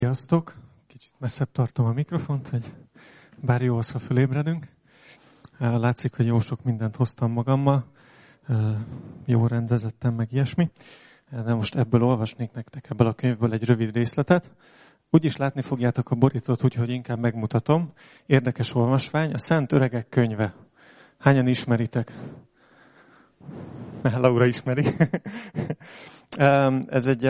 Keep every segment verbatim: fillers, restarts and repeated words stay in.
Sziasztok! Kicsit messzebb tartom a mikrofont, hogy bár jó az, ha fölébredünk. Látszik, hogy jó sok mindent hoztam magammal, jó rendezettem, meg ilyesmi. De most ebből olvasnék nektek, ebből a könyvből egy rövid részletet. Úgyis látni fogjátok a borítót, úgyhogy inkább megmutatom. Érdekes olvasvány, a Szent Öregek könyve. Hányan ismeritek? Laura ismeri. Ez egy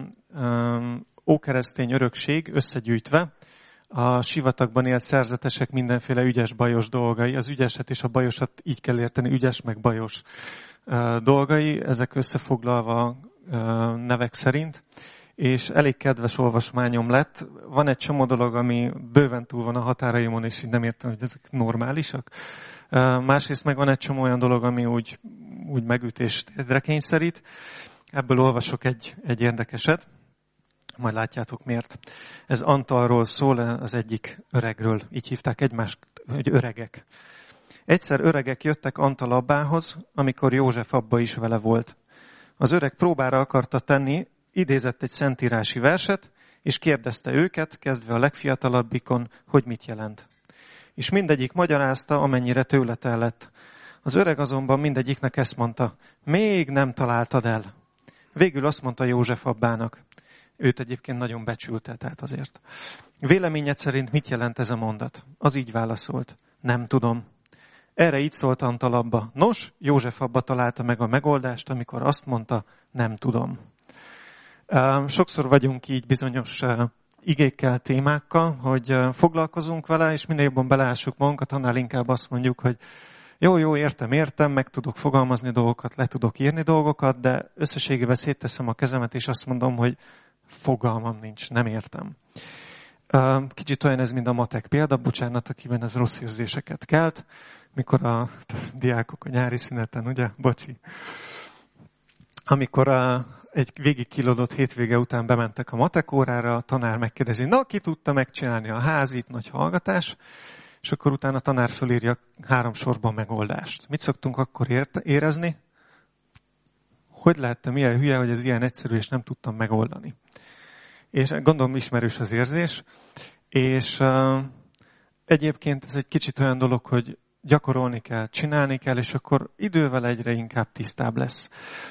ókeresztény örökség összegyűjtve. A sivatagban élt szerzetesek mindenféle ügyes, bajos dolgai. Az ügyeset és a bajosat így kell érteni, ügyes meg bajos dolgai. Ezek összefoglalva nevek szerint. És elég kedves olvasmányom lett. Van egy csomó dolog, ami bőven túl van a határaimon, és így nem értem, hogy ezek normálisak. Másrészt meg van egy csomó olyan dolog, ami úgy, úgy megüt és térdre kényszerít. Ebből olvasok egy, egy érdekeset. Majd látjátok miért. Ez Antalról szól, az egyik öregről. Így hívták egymást, hogy öregek. Egyszer öregek jöttek Antal abbához, amikor József abba is vele volt. Az öreg próbára akarta tenni, idézett egy szentírási verset, és kérdezte őket, kezdve a legfiatalabbikon, hogy mit jelent. És mindegyik magyarázta, amennyire tőle tellett. Az öreg azonban mindegyiknek ezt mondta, még nem találtad el. Végül azt mondta József abbának. Őt egyébként nagyon becsülte, tehát azért. Véleményed szerint mit jelent ez a mondat? Az így válaszolt. Nem tudom. Erre így szólt Antal abba. Nos, József abba találta meg a megoldást, amikor azt mondta, nem tudom. Sokszor vagyunk így bizonyos igékkel, témákkal, hogy foglalkozunk vele, és minél jobban beleássuk magunkat, annál inkább azt mondjuk, hogy jó, jó, értem, értem, meg tudok fogalmazni dolgokat, le tudok írni dolgokat, de összességében szétteszem a kezemet, és azt mondom, hogy fogalmam nincs, nem értem. Kicsit olyan ez, mint a matek példa, bocsánat, akiben ez rossz érzéseket kelt, mikor a diákok a nyári szüneten, ugye? Bocsi. Amikor a, egy végig kilódott hétvége után bementek a matek órára, a tanár megkérdezi, na, ki tudta megcsinálni a házit, nagy hallgatás, és akkor utána a tanár fölírja három sorban megoldást. Mit szoktunk akkor érte, érezni? Hogy lehettem ilyen hülye, hogy ez ilyen egyszerű, és nem tudtam megoldani. És gondolom ismerős az érzés, és uh, egyébként ez egy kicsit olyan dolog, hogy gyakorolni kell, csinálni kell, és akkor idővel egyre inkább tisztább lesz.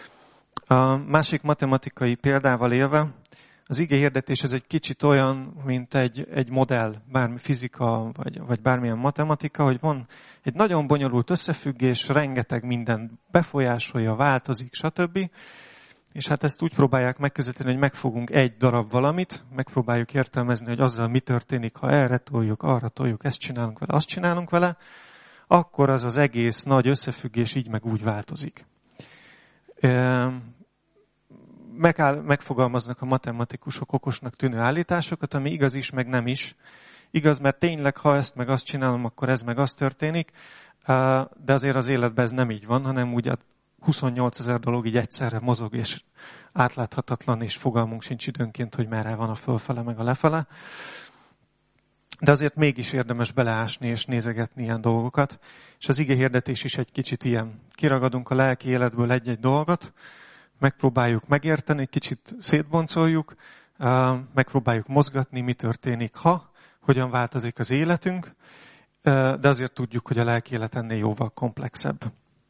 A másik matematikai példával élve, az ige hirdetés ez egy kicsit olyan, mint egy, egy modell, bármi fizika, vagy, vagy bármilyen matematika, hogy van egy nagyon bonyolult összefüggés, rengeteg minden befolyásolja, változik, stb. És hát ezt úgy próbálják megközelíteni, hogy megfogunk egy darab valamit, megpróbáljuk értelmezni, hogy azzal mi történik, ha erre toljuk, arra toljuk, ezt csinálunk vele, azt csinálunk vele, akkor az az egész nagy összefüggés így meg úgy változik. Megáll, megfogalmaznak a matematikusok okosnak tűnő állításokat, ami igaz is, meg nem is. Igaz, mert tényleg, ha ezt meg azt csinálom, akkor ez meg az történik, de azért az életben ez nem így van, hanem úgy a huszonnyolcezer dolog így egyszerre mozog, és átláthatatlan, és fogalmunk sincs időnként, hogy merre van a fölfele, meg a lefele. De azért mégis érdemes beleásni és nézegetni ilyen dolgokat. És az ige hirdetés is egy kicsit ilyen. Kiragadunk a lelki életből egy-egy dolgot, megpróbáljuk megérteni, kicsit szétboncoljuk, megpróbáljuk mozgatni, mi történik, ha, hogyan változik az életünk, de azért tudjuk, hogy a lelki élet ennél jóval komplexebb.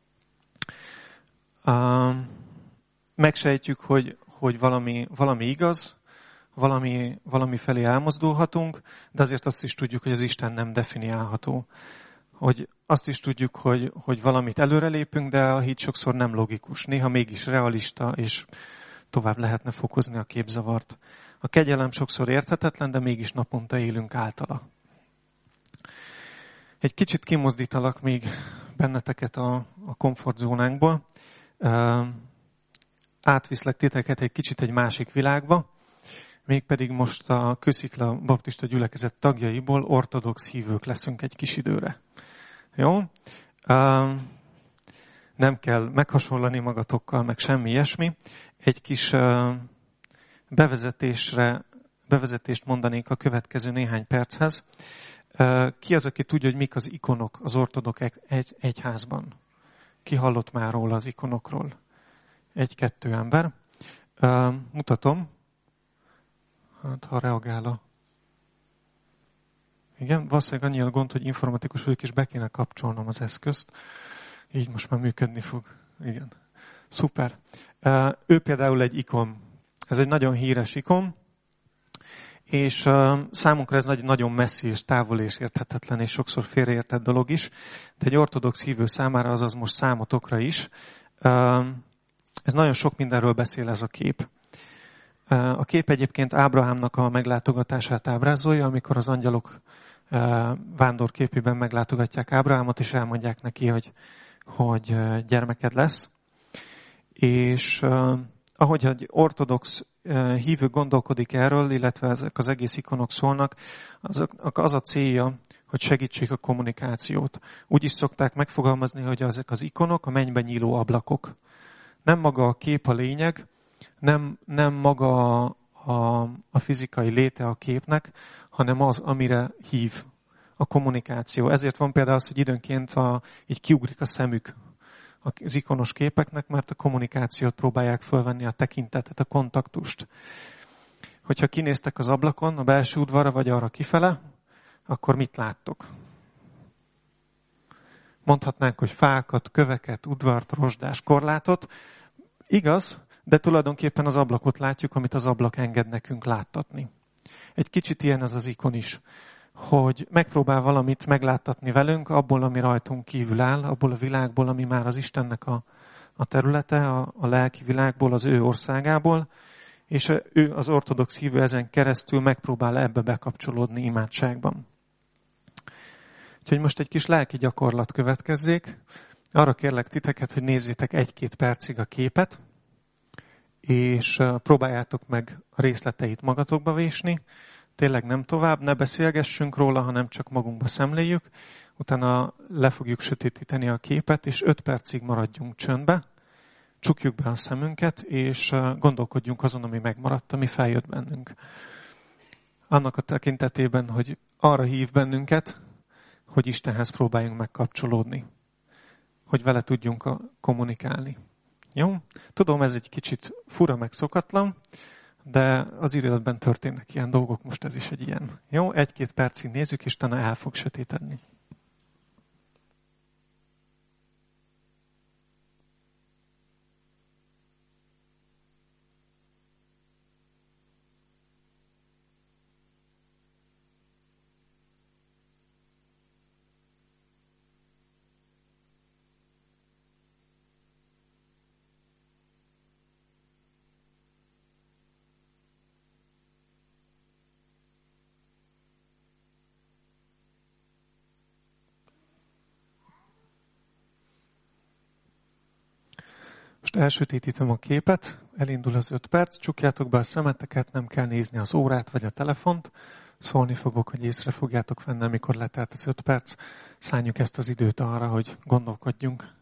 Megsejtjük, hogy, hogy valami, valami igaz, valami, valami felé elmozdulhatunk, de azért azt is tudjuk, hogy az Isten nem definiálható. Hogy azt is tudjuk, hogy, hogy valamit előrelépünk, de a hit sokszor nem logikus. Néha mégis realista, és tovább lehetne fokozni a képzavart. A kegyelem sokszor érthetetlen, de mégis naponta élünk általa. Egy kicsit kimozdítalak még benneteket a, a komfortzónánkból. Átviszlek titeket egy kicsit egy másik világba, mégpedig most a Kőszikla baptista gyülekezet tagjaiból ortodox hívők leszünk egy kis időre. Jó? Nem kell meghasonlani magatokkal, meg semmi ilyesmi. Egy kis bevezetésre, bevezetést mondanék a következő néhány perchez. Ki az, aki tudja, hogy mik az ikonok az ortodox egy, egyházban? Ki hallott már róla az ikonokról? Egy-kettő ember. Mutatom. Hát, ha reagál a... Igen, valószínűleg annyi a gond, hogy informatikus vagyok, és be kéne kapcsolnom az eszközt. Így most már működni fog. Igen. Szuper. Ő például egy ikon. Ez egy nagyon híres ikon, és számunkra ez nagyon messzi és távol és érthetetlen, és sokszor félreértett dolog is, de egy ortodox hívő számára, azaz most számotokra is, ez nagyon sok mindenről beszél ez a kép. A kép egyébként Ábrahámnak a meglátogatását ábrázolja, amikor az angyalok vándorképében meglátogatják Ábrahámot, és elmondják neki, hogy, hogy gyermeked lesz. És ahogy egy ortodox hívő gondolkodik erről, illetve ezek az egész ikonok szólnak, az, az a célja, hogy segítsék a kommunikációt. Úgy is szokták megfogalmazni, hogy ezek az ikonok a mennyben nyíló ablakok. Nem maga a kép a lényeg, nem, nem maga a, a, a fizikai léte a képnek, hanem az, amire hív a kommunikáció. Ezért van például az, hogy időnként a, így kiugrik a szemük az ikonos képeknek, mert a kommunikációt próbálják fölvenni, a tekintetet, a kontaktust. Hogyha kinéztek az ablakon, a belső udvarra, vagy arra kifele, akkor mit láttok? Mondhatnánk, hogy fákat, köveket, udvart, rozsdás korlátot. Igaz, de tulajdonképpen az ablakot látjuk, amit az ablak enged nekünk láttatni. Egy kicsit ilyen ez az ikon is, hogy megpróbál valamit megláttatni velünk, abból, ami rajtunk kívül áll, abból a világból, ami már az Istennek a, a területe, a, a lelki világból, az ő országából, és ő, az ortodox hívő ezen keresztül megpróbál ebbe bekapcsolódni imádságban. Úgyhogy most egy kis lelki gyakorlat következzék. Arra kérlek titeket, hogy nézzétek egy-két percig a képet, és próbáljátok meg a részleteit magatokba vésni. Tényleg nem tovább, ne beszélgessünk róla, hanem csak magunkba szemléljük. Utána le fogjuk sötétíteni a képet, és öt percig maradjunk csöndbe, csukjuk be a szemünket, és gondolkodjunk azon, ami megmaradt, ami feljött bennünk. Annak a tekintetében, hogy arra hív bennünket, hogy Istenhez próbáljunk megkapcsolódni, hogy vele tudjunk kommunikálni. Jó? Tudom, ez egy kicsit fura meg szokatlan, de az életben történnek ilyen dolgok, most ez is egy ilyen. Jó? Egy-két percig nézzük, és utána el fog sötétedni. Most elsötétítem a képet, elindul az öt perc, csukjátok be a szemeteket, nem kell nézni az órát vagy a telefont, szólni fogok, hogy észre fogjátok venni, amikor letelt az öt perc, szálljuk ezt az időt arra, hogy gondolkodjunk.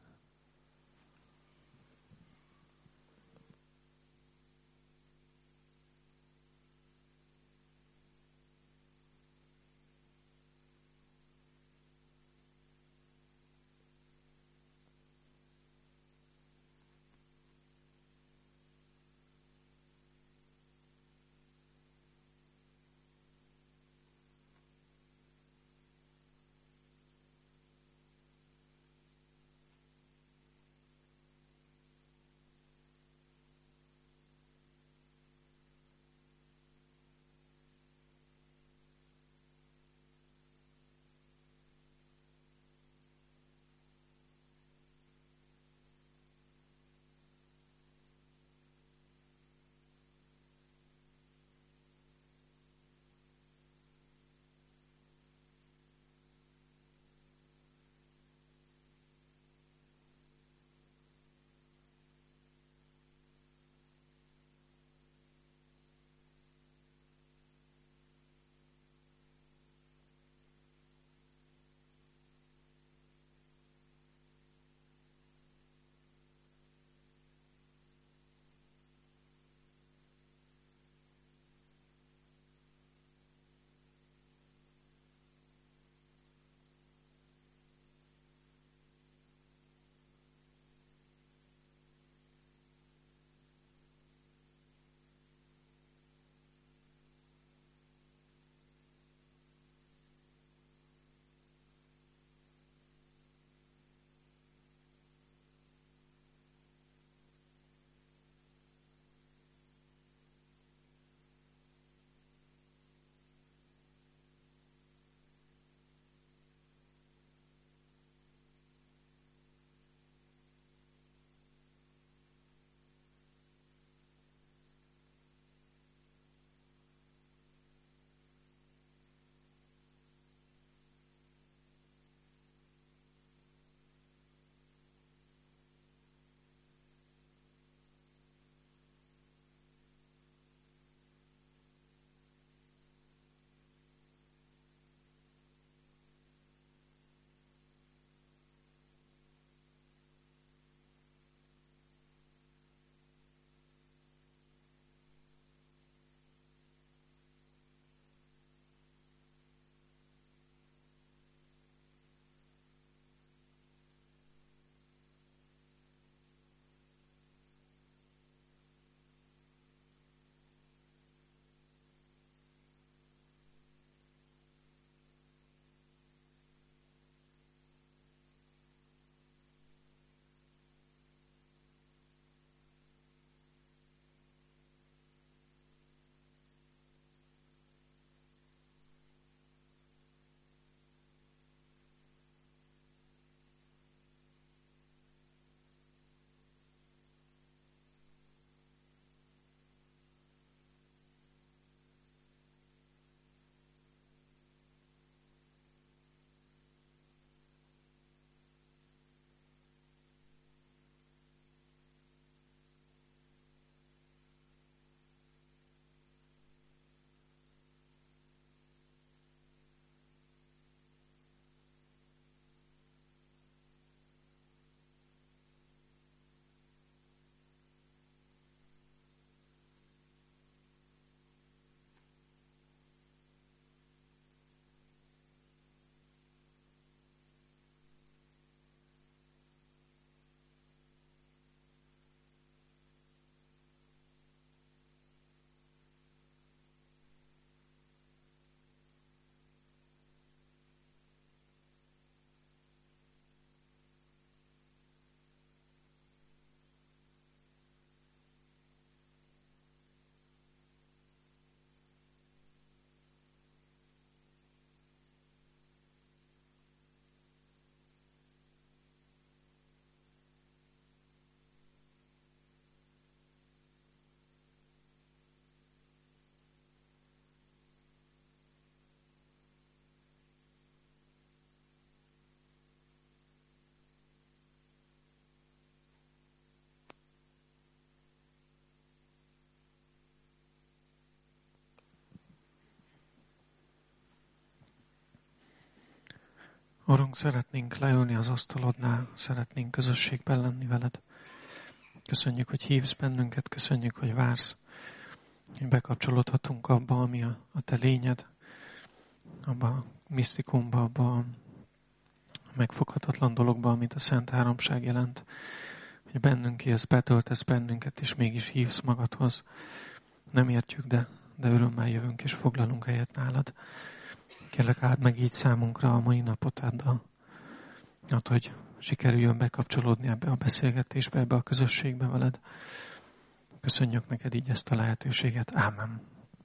Urunk, szeretnénk leülni az asztalodnál, szeretnénk közösségben lenni veled. Köszönjük, hogy hívsz bennünket, köszönjük, hogy vársz, hogy bekapcsolódhatunk abba, ami a, a te lényed, abba a misztikumba, abba a megfoghatatlan dologba, amit a Szent Háromság jelent, hogy bennünk élsz, betöltesz bennünket, és mégis hívsz magadhoz. Nem értjük, de, de örömmel jövünk, és foglalunk helyet nálad. Kérlek, áld meg így számunkra a mai napot, áld a, hát, hogy sikerüljön bekapcsolódni ebbe a beszélgetésbe, ebbe a közösségbe veled. Köszönjük neked így ezt a lehetőséget. Ámen.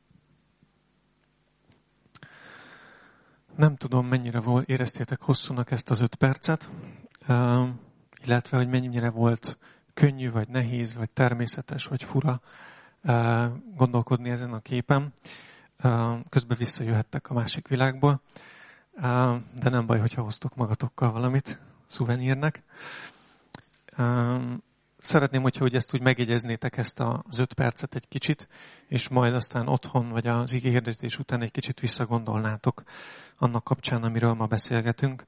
Nem tudom, mennyire volt, éreztétek hosszúnak ezt az öt percet, uh, illetve, hogy mennyire volt könnyű, vagy nehéz, vagy természetes, vagy fura uh, gondolkodni ezen a képen. Uh, közben visszajöhettek a másik világból, uh, de nem baj, hogyha hoztok magatokkal valamit szuvenírnek. Uh, szeretném, hogyha úgy ezt úgy megjegyeznétek ezt az öt percet egy kicsit, és majd aztán otthon, vagy az igéhirdetés után egy kicsit visszagondolnátok annak kapcsán, amiről ma beszélgetünk.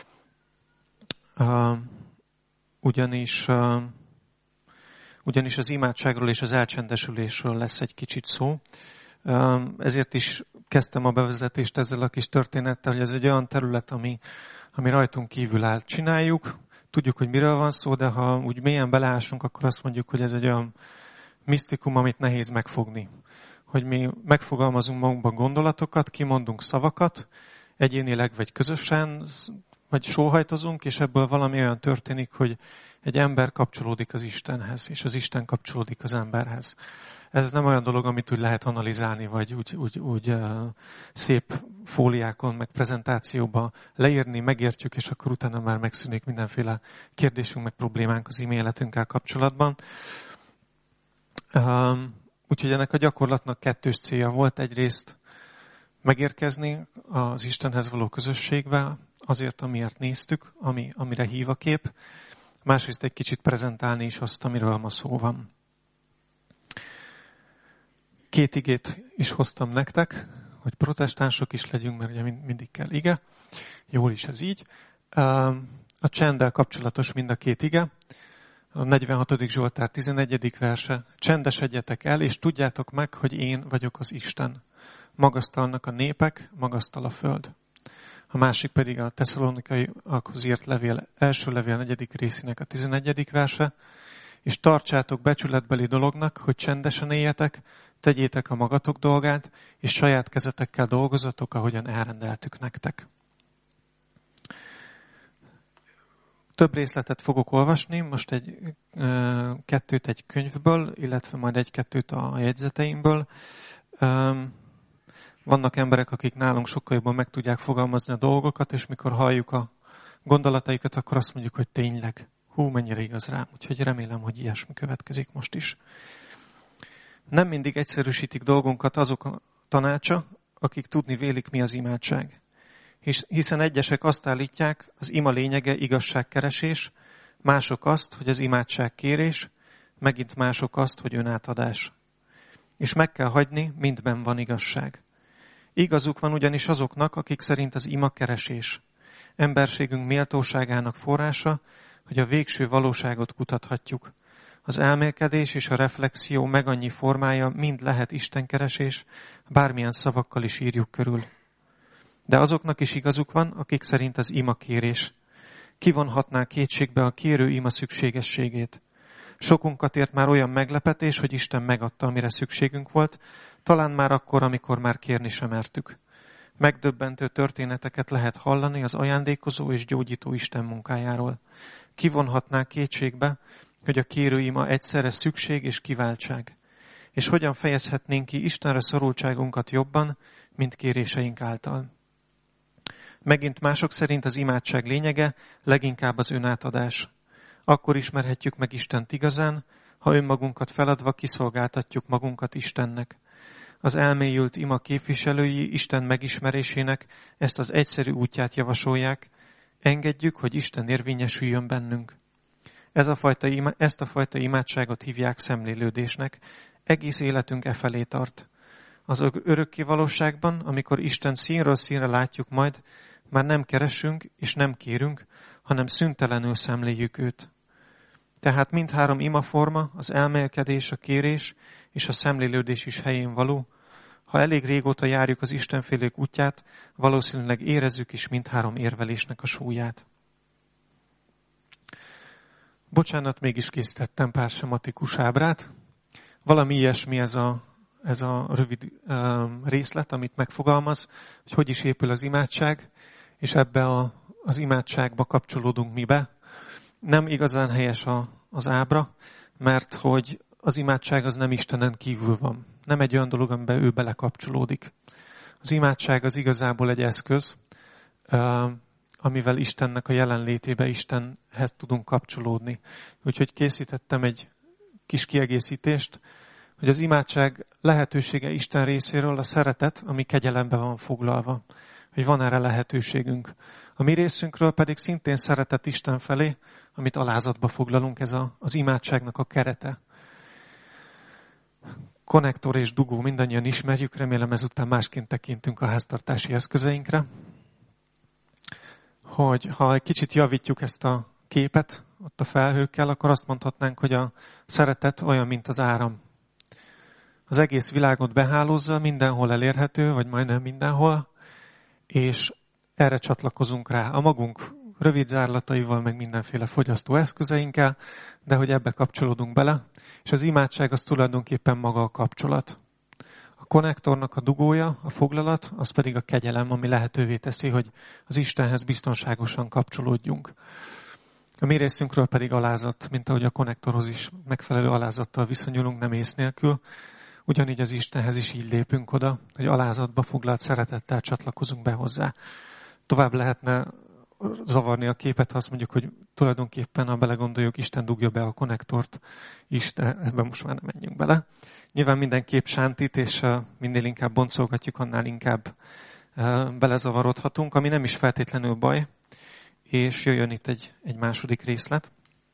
Uh, ugyanis, uh, ugyanis az imádságról és az elcsendesülésről lesz egy kicsit szó. Uh, ezért is kezdtem a bevezetést ezzel a kis történettel, hogy ez egy olyan terület, ami, ami rajtunk kívül áll. Csináljuk, tudjuk, hogy miről van szó, de ha úgy mélyen beleásunk, akkor azt mondjuk, hogy ez egy olyan misztikum, amit nehéz megfogni. Hogy mi megfogalmazunk magunkban gondolatokat, kimondunk szavakat, egyénileg vagy közösen, vagy sóhajtozunk, és ebből valami olyan történik, hogy egy ember kapcsolódik az Istenhez, és az Isten kapcsolódik az emberhez. Ez nem olyan dolog, amit úgy lehet analizálni, vagy úgy, úgy, úgy uh, szép fóliákon, meg prezentációban leírni, megértjük, és akkor utána már megszűnik mindenféle kérdésünk, meg problémánk az e-mailetünkkel kapcsolatban. Uh, úgyhogy ennek a gyakorlatnak kettős célja volt. Egyrészt megérkezni az Istenhez való közösségbe, azért, amiért néztük, ami, amire hív a kép. Másrészt egy kicsit prezentálni is azt, amiről ma szó van. Két igét is hoztam nektek, hogy protestánsok is legyünk, mert ugye mindig kell ige. Jól is ez így. A csenddel kapcsolatos mind a két ige. A negyvenhatodik Zsoltár tizenegyedik verse. Csendesedjetek el, és tudjátok meg, hogy én vagyok az Isten. Magasztalnak a népek, magasztal a föld. A másik pedig a Tesszalonikaiakhoz írt levél, első levél negyedik részének a tizenegyedik verse. És tartsátok becsületbeli dolognak, hogy csendesen éljetek, tegyétek a magatok dolgát, és saját kezetekkel dolgozatok, ahogyan elrendeltük nektek. Több részletet fogok olvasni, most egy e, kettőt egy könyvből, illetve majd egy-kettőt a jegyzeteimből. E, vannak emberek, akik nálunk sokkal jobban meg tudják fogalmazni a dolgokat, és mikor halljuk a gondolataikat, akkor azt mondjuk, hogy tényleg. Hú, mennyire igaz rám. Úgyhogy remélem, hogy ilyesmi következik most is. Nem mindig egyszerűsítik dolgunkat azok a tanácsa, akik tudni vélik, mi az imádság. Hiszen egyesek azt állítják, az ima lényege igazságkeresés, mások azt, hogy az imádság kérés, megint mások azt, hogy önátadás. És meg kell hagyni, mindben van igazság. Igazuk van ugyanis azoknak, akik szerint az ima keresés. Emberségünk méltóságának forrása, hogy a végső valóságot kutathatjuk. Az elmélkedés és a reflexió meg annyi formája mind lehet istenkeresés, bármilyen szavakkal is írjuk körül. De azoknak is igazuk van, akik szerint az ima kérés. Kivonhatná kétségbe a kérő ima szükségességét. Sokunkat ért már olyan meglepetés, hogy Isten megadta, amire szükségünk volt, talán már akkor, amikor már kérni sem mertük. Megdöbbentő történeteket lehet hallani az ajándékozó és gyógyító Isten munkájáról. Kivonhatná kétségbe, hogy a kérő ima egyszerre szükség és kiváltság. És hogyan fejezhetnénk ki Istenre szorultságunkat jobban, mint kéréseink által. Megint mások szerint az imádság lényege leginkább az önátadás. Akkor ismerhetjük meg Istent igazán, ha önmagunkat feladva kiszolgáltatjuk magunkat Istennek. Az elmélyült ima képviselői Isten megismerésének ezt az egyszerű útját javasolják, engedjük, hogy Isten érvényesüljön bennünk. Ez a fajta ima, ezt a fajta imádságot hívják szemlélődésnek, egész életünk e felé tart. Az örökké valóságban, amikor Isten színről színre látjuk majd, Már nem keresünk és nem kérünk, hanem szüntelenül szemléljük őt. Tehát mindhárom imaforma, az elmélkedés, a kérés és a szemlélődés is helyén való. Ha elég régóta járjuk az istenfélők útját, valószínűleg érezzük is mindhárom érvelésnek a súlyát. Bocsánat, mégis készítettem pár sematikus ábrát. Valami ilyesmi ez a, ez a rövid um, részlet, amit megfogalmaz, hogy hogy is épül az imádság, és ebbe a, az imádságba kapcsolódunk mi be. Nem igazán helyes a, az ábra, mert hogy az imádság az nem Istenen kívül van. Nem egy olyan dolog, amiben ő belekapcsolódik. Az imádság az igazából egy eszköz, amivel Istennek a jelenlétébe, Istenhez tudunk kapcsolódni. Úgyhogy készítettem egy kis kiegészítést, hogy az imádság lehetősége Isten részéről a szeretet, ami kegyelembe van foglalva. Hogy van erre lehetőségünk. A mi részünkről pedig szintén szeretet Isten felé, amit alázatba foglalunk, ez a, az imádságnak a kerete. Konnektor és dugó mindannyian ismerjük, remélem ezután másként tekintünk a háztartási eszközeinkre. Hogy ha egy kicsit javítjuk ezt a képet ott a felhőkkel, akkor azt mondhatnánk, hogy a szeretet olyan, mint az áram. Az egész világot behálózza, mindenhol elérhető, vagy majdnem mindenhol, és erre csatlakozunk rá a magunk rövid zárlataival, meg mindenféle fogyasztó eszközeinkkel, de hogy ebbe kapcsolódunk bele, és az imádság az tulajdonképpen maga a kapcsolat. A konnektornak a dugója, a foglalat, az pedig a kegyelem, ami lehetővé teszi, hogy az Istenhez biztonságosan kapcsolódjunk. A mi részünkről pedig alázat, mint ahogy a konnektorhoz is megfelelő alázattal viszonyulunk, nem ész nélkül. Ugyanígy az Istenhez is így lépünk oda, hogy alázatba foglalt szeretettel csatlakozunk be hozzá. Tovább lehetne zavarni a képet, ha azt mondjuk, hogy tulajdonképpen, ha belegondoljuk, Isten dugja be a konnektort is, de ebben most már nem menjünk bele. Nyilván minden kép sántít, és minél inkább boncolgatjuk, annál inkább belezavarodhatunk, ami nem is feltétlenül baj, és jöjjön itt egy, egy második részlet.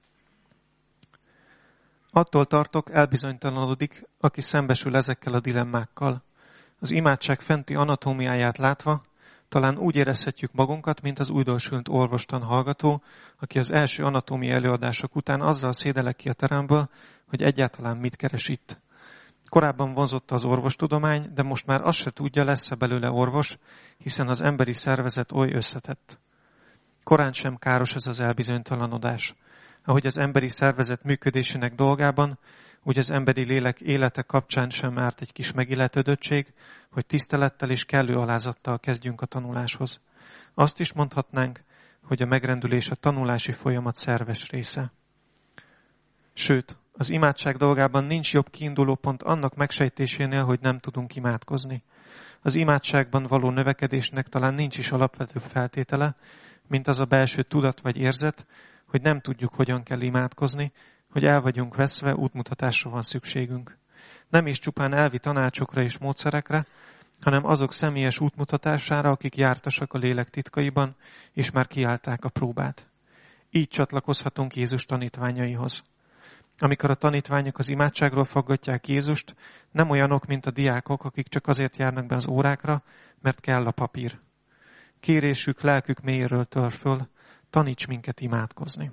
Attól tartok, elbizonytalanodik, aki szembesül ezekkel a dilemmákkal. Az imádság fenti anatómiáját látva, talán úgy érezhetjük magunkat, mint az újdonsült orvostan hallgató, aki az első anatómiai előadások után azzal szédelek ki a teremből, hogy egyáltalán mit keres itt. Korábban vonzotta az orvostudomány, de most már azt se tudja, lesz-e belőle orvos, hiszen az emberi szervezet oly összetett. Korán sem káros ez az elbizonytalanodás. Ahogy az emberi szervezet működésének dolgában, úgy az emberi lélek élete kapcsán sem árt egy kis megilletődöttség, hogy tisztelettel és kellő alázattal kezdjünk a tanuláshoz. Azt is mondhatnánk, hogy a megrendülés a tanulási folyamat szerves része. Sőt, az imádság dolgában nincs jobb kiinduló pont annak megsejtésénél, hogy nem tudunk imádkozni. Az imádságban való növekedésnek talán nincs is alapvetőbb feltétele, mint az a belső tudat vagy érzet, hogy nem tudjuk, hogyan kell imádkozni, hogy el vagyunk veszve, útmutatásra van szükségünk. Nem is csupán elvi tanácsokra és módszerekre, hanem azok személyes útmutatására, akik jártasak a lélek titkaiban, és már kiállták a próbát. Így csatlakozhatunk Jézus tanítványaihoz. Amikor a tanítványok az imádságról faggatják Jézust, nem olyanok, mint a diákok, akik csak azért járnak be az órákra, mert kell a papír. Kérésük, lelkük mélyéről tör föl, taníts minket imádkozni.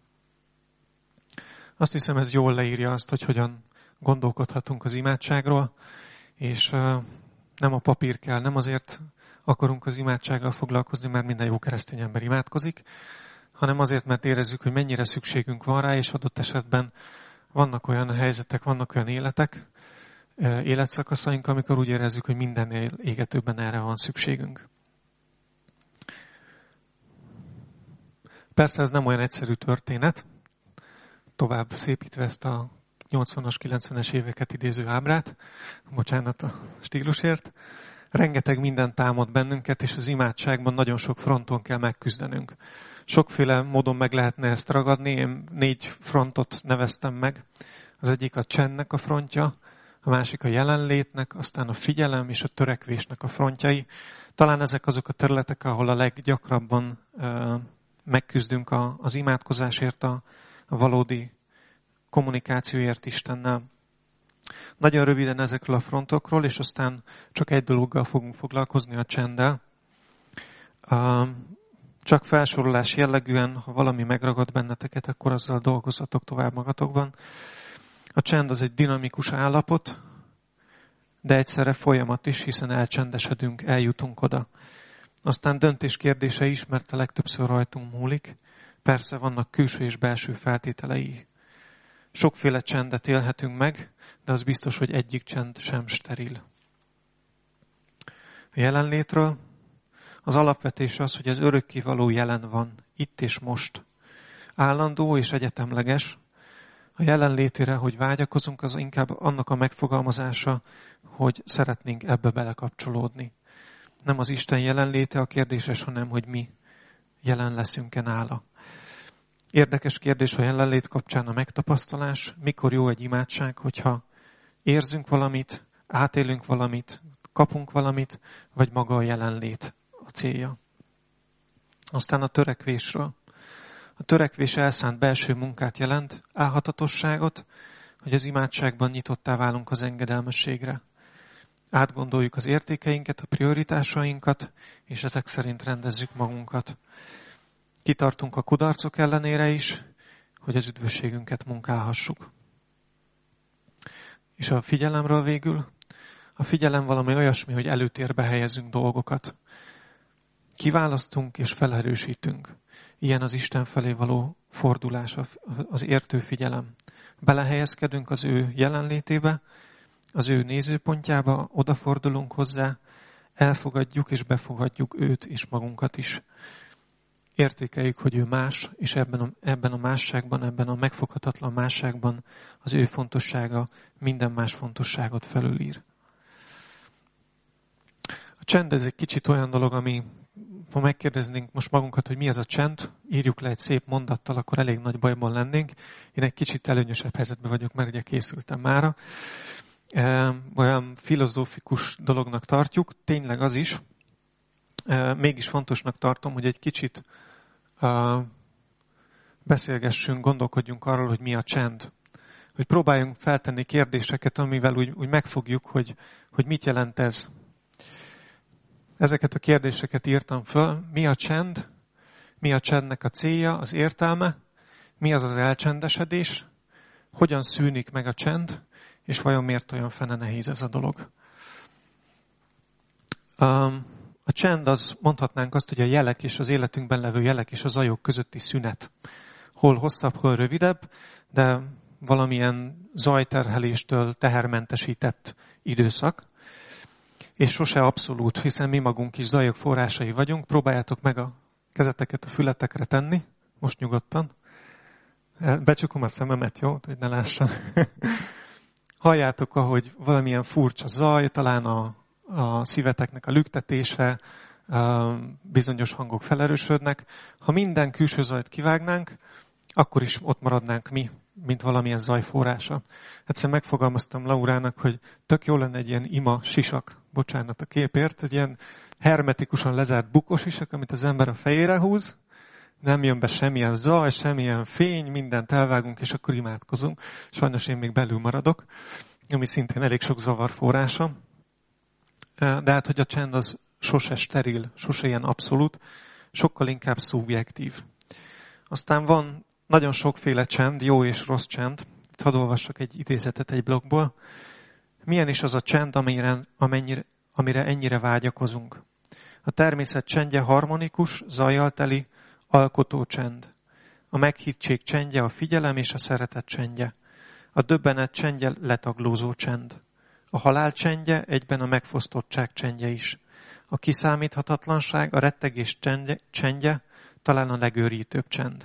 Azt hiszem, ez jól leírja azt, hogy hogyan gondolkodhatunk az imádságról, és nem a papír kell, nem azért akarunk az imádsággal foglalkozni, mert minden jó keresztény ember imádkozik, hanem azért, mert érezzük, hogy mennyire szükségünk van rá, és adott esetben vannak olyan helyzetek, vannak olyan életek, életszakaszaink, amikor úgy érezzük, hogy mindennél égetőbben erre van szükségünk. Persze ez nem olyan egyszerű történet, tovább szépítve ezt a nyolcvanas, kilencvenes éveket idéző ábrát, bocsánat a stílusért, rengeteg minden támad bennünket, és az imádságban nagyon sok fronton kell megküzdenünk. Sokféle módon meg lehetne ezt ragadni, én négy frontot neveztem meg. Az egyik a csendnek a frontja, a másik a jelenlétnek, aztán a figyelem és a törekvésnek a frontjai. Talán ezek azok a területek, ahol a leggyakrabban uh, megküzdünk a, az imádkozásért, a, a valódi kommunikációért Istennel. Nagyon röviden ezekről a frontokról, és aztán csak egy dologgal fogunk foglalkozni, a csenddel. Csak felsorolás jellegűen, ha valami megragad benneteket, akkor azzal dolgozzatok tovább magatokban. A csend az egy dinamikus állapot, de egyszerre folyamat is, hiszen elcsendesedünk, eljutunk oda. Aztán döntés kérdése is, mert a legtöbbször rajtunk múlik. Persze vannak külső és belső feltételei. Sokféle csendet élhetünk meg, de az biztos, hogy egyik csend sem steril. A jelenlétről az alapvetés az, hogy az örökkévaló jelen van, itt és most. Állandó és egyetemleges. A jelenlétére, hogy vágyakozunk, az inkább annak a megfogalmazása, hogy szeretnénk ebbe belekapcsolódni. Nem az Isten jelenléte a kérdéses, hanem hogy mi jelen leszünk-e nála. Érdekes kérdés a jelenlét kapcsán a megtapasztalás. Mikor jó egy imádság, hogyha érzünk valamit, átélünk valamit, kapunk valamit, vagy maga a jelenlét a célja. Aztán a törekvésről. A törekvés elszánt belső munkát jelent, álhatatosságot, hogy az imádságban nyitottá válunk az engedelmességre. Átgondoljuk az értékeinket, a prioritásainkat, és ezek szerint rendezzük magunkat. Kitartunk a kudarcok ellenére is, hogy az üdvösségünket munkálhassuk. És a figyelemről végül, a figyelem valami olyasmi, hogy előtérbe helyezünk dolgokat. Kiválasztunk és felerősítünk. Ilyen az Isten felé való fordulás, az értő figyelem. Belehelyezkedünk az ő jelenlétébe, az ő nézőpontjába, odafordulunk hozzá, elfogadjuk és befogadjuk őt és magunkat is. Értékeljük, hogy ő más, és ebben a, ebben a másságban, ebben a megfoghatatlan másságban az ő fontossága minden más fontosságot felülír. A csend ez egy kicsit olyan dolog, ami, ha megkérdeznénk most magunkat, hogy mi ez a csend, írjuk le egy szép mondattal, akkor elég nagy bajban lennénk. Én egy kicsit előnyösebb helyzetben vagyok, mert ugye készültem mára. E, olyan filozófikus dolognak tartjuk, tényleg az is. E, mégis fontosnak tartom, hogy egy kicsit e, beszélgessünk, gondolkodjunk arról, hogy mi a csend. Hogy próbáljunk feltenni kérdéseket, amivel úgy, úgy megfogjuk, hogy, hogy mit jelent ez. Ezeket a kérdéseket írtam föl. Mi a csend? Mi a csendnek a célja, az értelme? Mi az az elcsendesedés? Hogyan szűnik meg a csend? És vajon miért olyan fene nehéz ez a dolog? A csend az, mondhatnánk azt, hogy a jelek és az életünkben levő jelek és a zajok közötti szünet. Hol hosszabb, hol rövidebb, de valamilyen zajterheléstől tehermentesített időszak. És sose abszolút, hiszen mi magunk is zajok forrásai vagyunk. Próbáljátok meg a kezeteket a fületekre tenni, most nyugodtan. Becsukom a szememet, jó? Hogy ne lássam. Halljátok, ahogy valamilyen furcsa zaj, talán a, a szíveteknek a lüktetése, bizonyos hangok felerősödnek. Ha minden külső zajt kivágnánk, akkor is ott maradnánk mi, mint valamilyen zajforrása. Egyszer megfogalmaztam Laurának, hogy tök jó lenne egy ilyen ima sisak, bocsánat a képért, egy ilyen hermetikusan lezárt bukósisak, amit az ember a fejére húz, nem jön be semmilyen zaj, semmilyen fény, mindent elvágunk, és akkor imádkozunk. Sajnos én még belül maradok, ami szintén elég sok zavar forrása. De hát, hogy a csend az sose steril, sose ilyen abszolút, sokkal inkább szubjektív. Aztán van nagyon sokféle csend, jó és rossz csend. Itt hadd olvassak egy idézetet egy blogból. Milyen is az a csend, amire, amennyire, amire ennyire vágyakozunk? A természet csendje harmonikus, zajjal teli, alkotó csend. A meghittség csendje a figyelem és a szeretet csendje. A döbbenet csendje letaglózó csend. A halál csendje egyben a megfosztottság csendje is. A kiszámíthatatlanság, a rettegés csendje, csendje talán a legőrítőbb csend.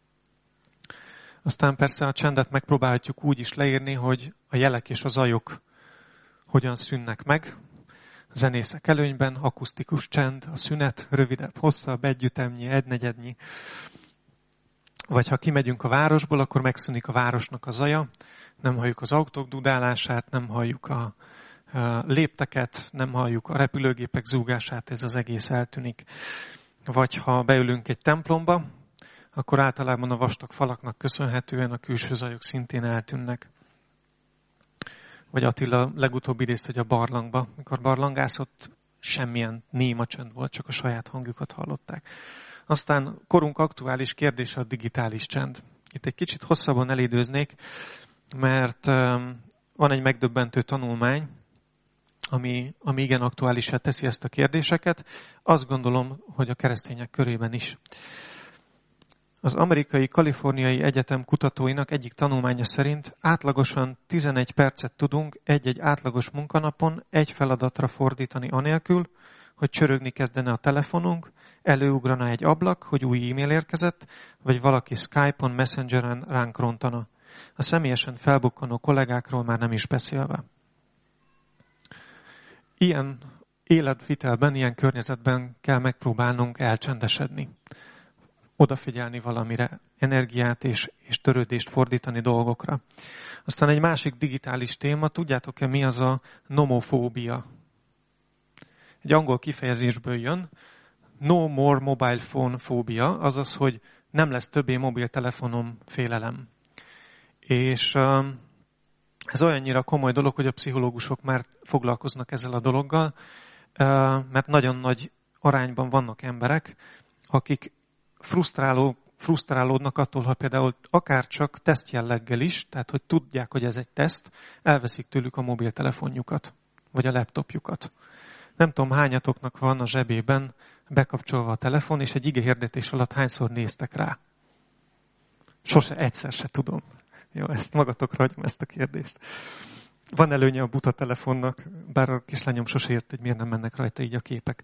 Aztán persze a csendet megpróbálhatjuk úgy is leírni, hogy a jelek és a zajok hogyan szűnnek meg. A zenészek előnyben akusztikus csend, a szünet, rövidebb, hosszabb, együttemnyi, egynegyednyi. Vagy ha kimegyünk a városból, akkor megszűnik a városnak a zaja. Nem halljuk az autók dudálását, nem halljuk a, a lépteket, nem halljuk a repülőgépek zúgását, ez az egész eltűnik. Vagy ha beülünk egy templomba, akkor általában a vastag falaknak köszönhetően a külső zajok szintén eltűnnek. Vagy Attila legutóbbi rész, hogy a barlangba, mikor barlangászott, semmilyen néma csönd volt, csak a saját hangjukat hallották. Aztán korunk aktuális kérdése a digitális csend. Itt egy kicsit hosszabban elidőznék, mert van egy megdöbbentő tanulmány, ami, ami igen aktuálisá teszi ezt a kérdéseket. Azt gondolom, hogy a keresztények körében is. Az amerikai Kaliforniai Egyetem kutatóinak egyik tanulmánya szerint átlagosan tizenegy percet tudunk egy-egy átlagos munkanapon egy feladatra fordítani anélkül, hogy csörögni kezdene a telefonunk, előugrana egy ablak, hogy új e-mail érkezett, vagy valaki Skype-on, Messengeren ránk rontana. A személyesen felbukkanó kollégákról már nem is beszélve. Ilyen életvitelben, ilyen környezetben kell megpróbálnunk elcsendesedni. Odafigyelni valamire, energiát és, és törődést fordítani dolgokra. Aztán egy másik digitális téma, tudjátok-e mi az a nomofóbia? Egy angol kifejezésből jön, no more mobile phone fóbia, azaz, hogy nem lesz többé mobiltelefonom félelem. És ez olyannyira komoly dolog, hogy a pszichológusok már foglalkoznak ezzel a dologgal, mert nagyon nagy arányban vannak emberek, akik frusztráló, frusztrálódnak attól, ha például akár csak tesztjelleggel is, tehát hogy tudják, hogy ez egy teszt, elveszik tőlük a mobiltelefonjukat, vagy a laptopjukat. Nem tudom, hányatoknak van a zsebében bekapcsolva a telefon, és egy igehirdetés alatt hányszor néztek rá. Sose, egyszer se tudom. Jó, ezt magatokra hagyom ezt a kérdést. Van előnye a buta telefonnak, bár a kislányom sose ért, hogy miért nem mennek rajta így a képek.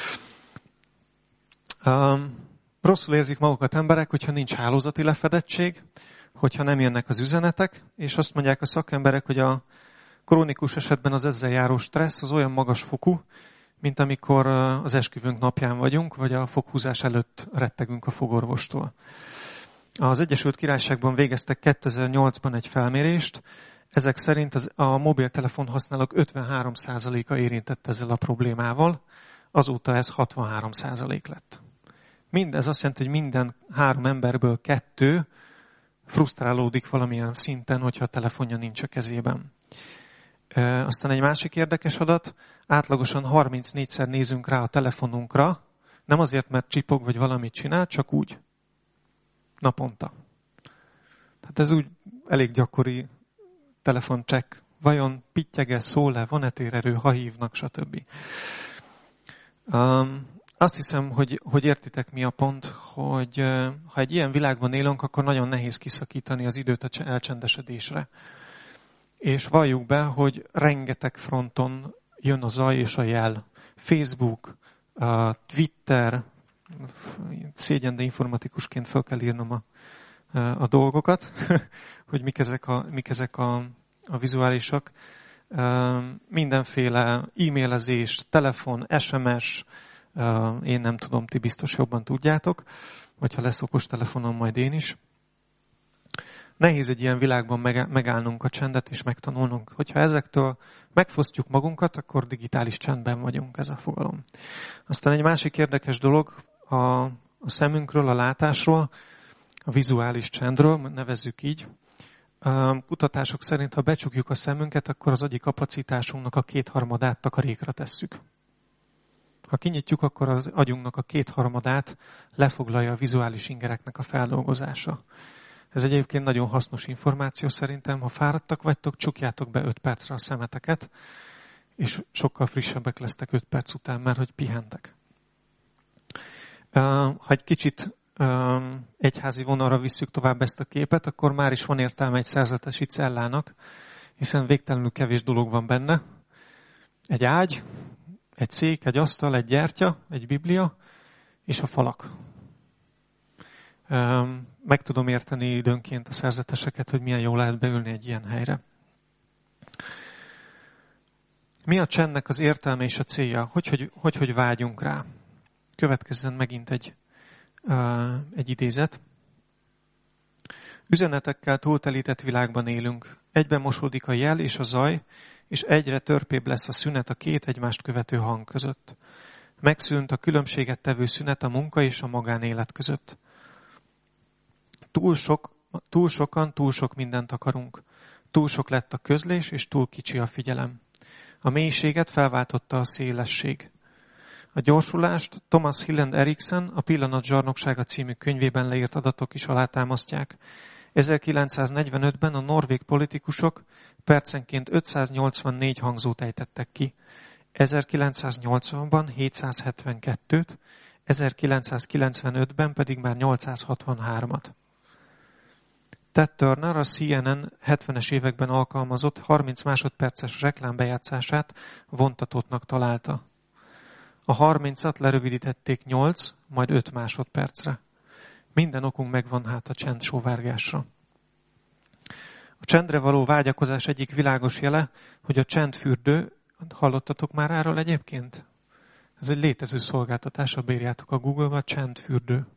Um, rosszul érzik magukat emberek, hogyha nincs hálózati lefedettség, hogyha nem jönnek az üzenetek, és azt mondják a szakemberek, hogy a krónikus esetben az ezzel járó stressz az olyan magas fokú, mint amikor az esküvőnk napján vagyunk, vagy a foghúzás előtt rettegünk a fogorvostól. Az Egyesült Királyságban végeztek kétezer-nyolcban egy felmérést, ezek szerint az, a mobiltelefon használók ötvenhárom százaléka érintett ezzel a problémával, azóta ez hatvanhárom százalék lett. Mindez azt jelenti, hogy minden három emberből kettő frusztrálódik valamilyen szinten, hogyha a telefonja nincs a kezében. E, aztán egy másik érdekes adat, átlagosan harmincnégyszer nézünk rá a telefonunkra, nem azért, mert csipog vagy valamit csinál, csak úgy. Naponta. Tehát ez úgy elég gyakori telefoncsekk. Vajon pittyege, szól-e, van-e térerő, ha hívnak, stb. Um, azt hiszem, hogy, hogy értitek mi a pont, hogy uh, ha egy ilyen világban élünk, akkor nagyon nehéz kiszakítani az időt a elcsendesedésre. És valljuk be, hogy rengeteg fronton jön a zaj és a jel. Facebook, uh, Twitter, szégyen, de informatikusként fel kell írnom a, a dolgokat, hogy mik ezek a, mik ezek a, a vizuálisak. Mindenféle e-mailezés, telefon, es em es, én nem tudom, ti biztos jobban tudjátok, vagy ha lesz okos telefonom, majd én is. Nehéz egy ilyen világban megállnunk a csendet és megtanulnunk. Hogyha ezektől megfosztjuk magunkat, akkor digitális csendben vagyunk, ez a fogalom. Aztán egy másik érdekes dolog, A, a szemünkről, a látásról, a vizuális csendről, nevezzük így. A kutatások szerint, ha becsukjuk a szemünket, akkor az agyi kapacitásunknak a kétharmadát takarékra tesszük. Ha kinyitjuk, akkor az agyunknak a kétharmadát lefoglalja a vizuális ingereknek a feldolgozása. Ez egyébként nagyon hasznos információ szerintem. Ha fáradtak vagytok, csukjátok be öt percre a szemeteket, és sokkal frissebbek lesztek öt perc után, mert hogy pihentek. Ha egy kicsit egyházi vonalra visszük tovább ezt a képet, akkor már is van értelme egy szerzetesi cellának, hiszen végtelenül kevés dolog van benne. Egy ágy, egy szék, egy asztal, egy gyertya, egy biblia, és a falak. Meg tudom érteni időnként a szerzeteseket, hogy milyen jól lehet beülni egy ilyen helyre. Mi a csendnek az értelme és a célja? Hogy, hogy, hogy, hogy vágyunk rá? Következzen megint egy, uh, egy idézet. Üzenetekkel túltelített világban élünk. Egyben mosódik a jel és a zaj, és egyre törpébb lesz a szünet a két egymást követő hang között. Megszűnt a különbséget tevő szünet a munka és a magánélet között. Túl, sok, túl sokan, túl sok mindent akarunk. Túl sok lett a közlés, és túl kicsi a figyelem. A mélységet felváltotta a szélesség. A gyorsulást Thomas Hill Eriksen a Pillanat zsarnoksága című könyvében leírt adatok is alátámasztják. ezerkilencszáznegyvenötben a norvég politikusok percenként ötszáznyolcvannégy hangzót ejtettek ki. ezerkilencszáznyolcvanban hétszázhetvenkettőt, ezerkilencszázkilencvenötben pedig már nyolcszázhatvanhármat. Ted Turner a C N N hetvenes években alkalmazott harminc másodperces reklámbejátszását vontatottnak találta. A harmincat lerövidítették nyolc, majd öt másodpercre. Minden okunk megvan hát a csend sóvárgásra. A csendre való vágyakozás egyik világos jele, hogy a csendfürdő, hallottatok már erről egyébként? Ez egy létező szolgáltatás, bírjátok a Google-ba, csendfürdő.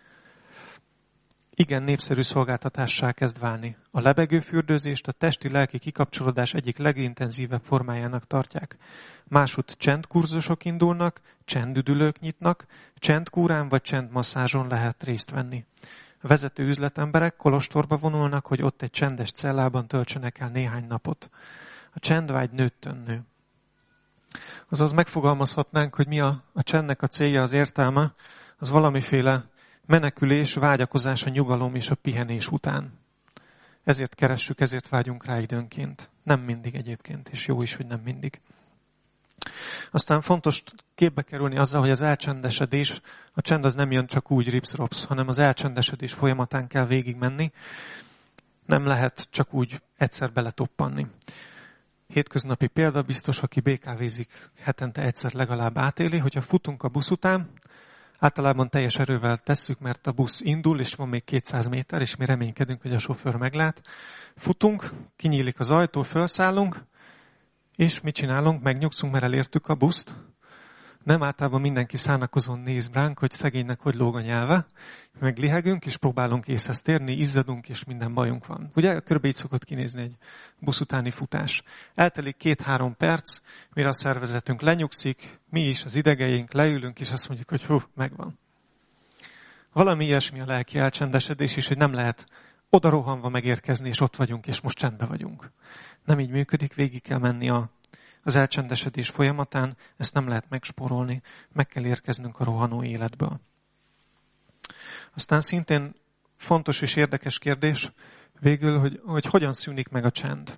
Igen népszerű szolgáltatássá kezd válni. A lebegőfürdőzést a testi-lelki kikapcsolódás egyik legintenzívebb formájának tartják. Másút csendkurzusok indulnak, csendüdülők nyitnak, csendkúrán vagy csendmasszázson lehet részt venni. A vezető üzletemberek kolostorba vonulnak, hogy ott egy csendes cellában töltsenek el néhány napot. A csendvágy nőttön nő. Azaz megfogalmazhatnánk, hogy mi a, a csendnek a célja, az értelme, az valamiféle menekülés, vágyakozás a nyugalom és a pihenés után. Ezért keressük, ezért vágyunk rá időnként. Nem mindig egyébként, és jó is, hogy nem mindig. Aztán fontos képbe kerülni azzal, hogy az elcsendesedés, a csend az nem jön csak úgy rips-rops, hanem az elcsendesedés folyamatán kell végigmenni. Nem lehet csak úgy egyszer beletoppanni. Hétköznapi példa, biztos, aki bé ká vézik hetente egyszer legalább átéli, hogyha futunk a busz után, általában teljes erővel tesszük, mert a busz indul, és van még kétszáz méter, és mi reménykedünk, hogy a sofőr meglát. Futunk, kinyílik az ajtó, felszállunk, és mit csinálunk? Megnyugszunk, mert elértük a buszt. Nem, általában mindenki szánakozón néz ránk, hogy szegénynek hogy lóg a nyelve. Meg lihegünk, és próbálunk észhez térni, izzadunk, és minden bajunk van. Ugye? Körülbelül így szokott kinézni egy busz utáni futás. Eltelik két-három perc, mire a szervezetünk lenyugszik, mi is, az idegeink, leülünk, és azt mondjuk, hogy hú, megvan. Valami ilyesmi a lelki elcsendesedés is, hogy nem lehet oda rohanva megérkezni, és ott vagyunk, és most csendben vagyunk. Nem így működik, végig kell menni a Az elcsendesedés folyamatán, ezt nem lehet megspórolni, meg kell érkeznünk a rohanó életből. Aztán szintén fontos és érdekes kérdés végül, hogy, hogy hogyan szűnik meg a csend.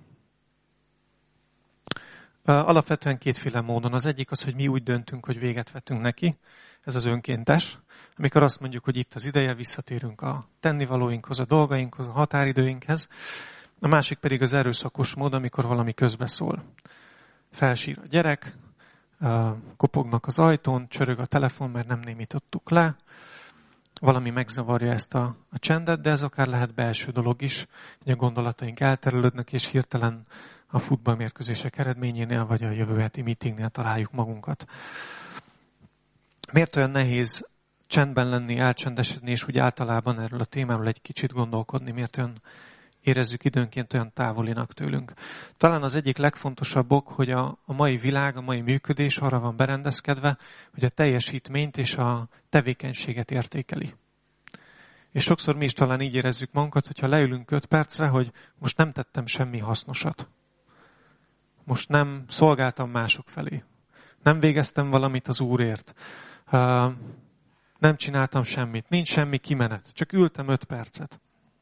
Alapvetően kétféle módon. Az egyik az, hogy mi úgy döntünk, hogy véget vetünk neki. Ez az önkéntes. Amikor azt mondjuk, hogy itt az ideje, visszatérünk a tennivalóinkhoz, a dolgainkhoz, a határidőinkhez. A másik pedig az erőszakos mód, amikor valami közbeszól. Felsír a gyerek, kopognak az ajtón, csörög a telefon, mert nem némítottuk le. Valami megzavarja ezt a, a csendet, de ez akár lehet belső dolog is, hogy a gondolataink elterelődnek, és hirtelen a futballmérkőzések eredményénél, vagy a jövő heti meetingnél találjuk magunkat. Miért olyan nehéz csendben lenni, elcsendesedni, és úgy általában erről a témáról egy kicsit gondolkodni, miért olyan érezzük időnként olyan távolinak tőlünk. Talán az egyik legfontosabb ok, hogy a, a mai világ, a mai működés arra van berendezkedve, hogy a teljesítményt és a tevékenységet értékeli. És sokszor mi is talán így érezzük magunkat, hogyha leülünk öt percre, hogy most nem tettem semmi hasznosat. Most nem szolgáltam mások felé. Nem végeztem valamit az Úrért. Nem csináltam semmit. Nincs semmi kimenet. Csak ültem öt percet.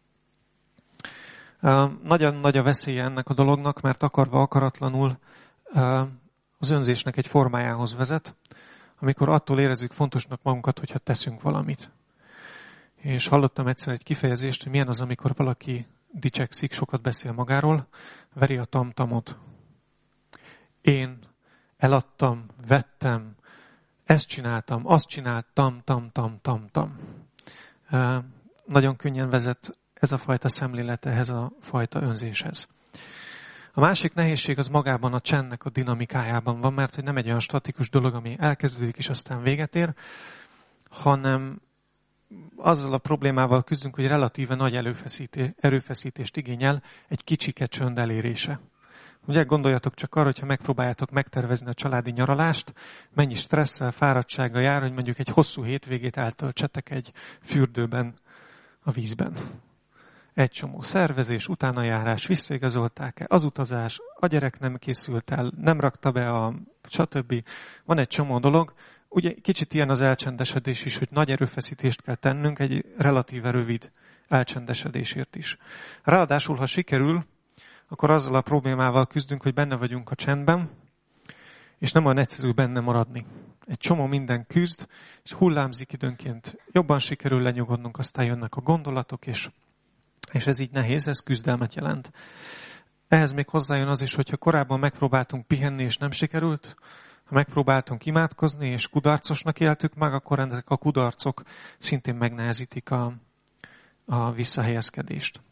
Nagyon nagy a veszélye ennek a dolognak, mert akarva akaratlanul az önzésnek egy formájához vezet, amikor attól érezzük fontosnak magunkat, hogyha teszünk valamit. És hallottam egyszer egy kifejezést, hogy milyen az, amikor valaki dicsekszik, sokat beszél magáról, veri a tamtamot. Én eladtam, vettem, ezt csináltam, azt csináltam, tam, tam, tam, tam. Nagyon könnyen vezet ez a fajta szemlélet ehhez a fajta önzéshez. A másik nehézség az magában a csendnek a dinamikájában van, mert hogy nem egy olyan statikus dolog, ami elkezdődik és aztán véget ér, hanem azzal a problémával küzdünk, hogy relatíve nagy erőfeszítést igényel egy kicsike csönd elérése. Ugye gondoljatok csak arra, hogyha megpróbáljátok megtervezni a családi nyaralást, mennyi stresszel, fáradtsággal jár, hogy mondjuk egy hosszú hétvégét eltöltsetek egy fürdőben, a vízben. Egy csomó szervezés, utánajárás, visszaigazolták-e, az utazás, a gyerek nem készült el, nem rakta be a stb. Van egy csomó dolog, ugye kicsit ilyen az elcsendesedés is, hogy nagy erőfeszítést kell tennünk egy relatíve rövid elcsendesedésért is. Ráadásul, ha sikerül, akkor azzal a problémával küzdünk, hogy benne vagyunk a csendben, és nem olyan egyszerű benne maradni. Egy csomó minden küzd, és hullámzik időnként. Jobban sikerül lenyugodnunk, aztán jönnek a gondolatok, és, és ez így nehéz, ez küzdelmet jelent. Ehhez még hozzájön az is, hogyha korábban megpróbáltunk pihenni, és nem sikerült, ha megpróbáltunk imádkozni, és kudarcosnak éltük meg, akkor ezek a kudarcok szintén megnehezítik a, a visszahelyezkedést.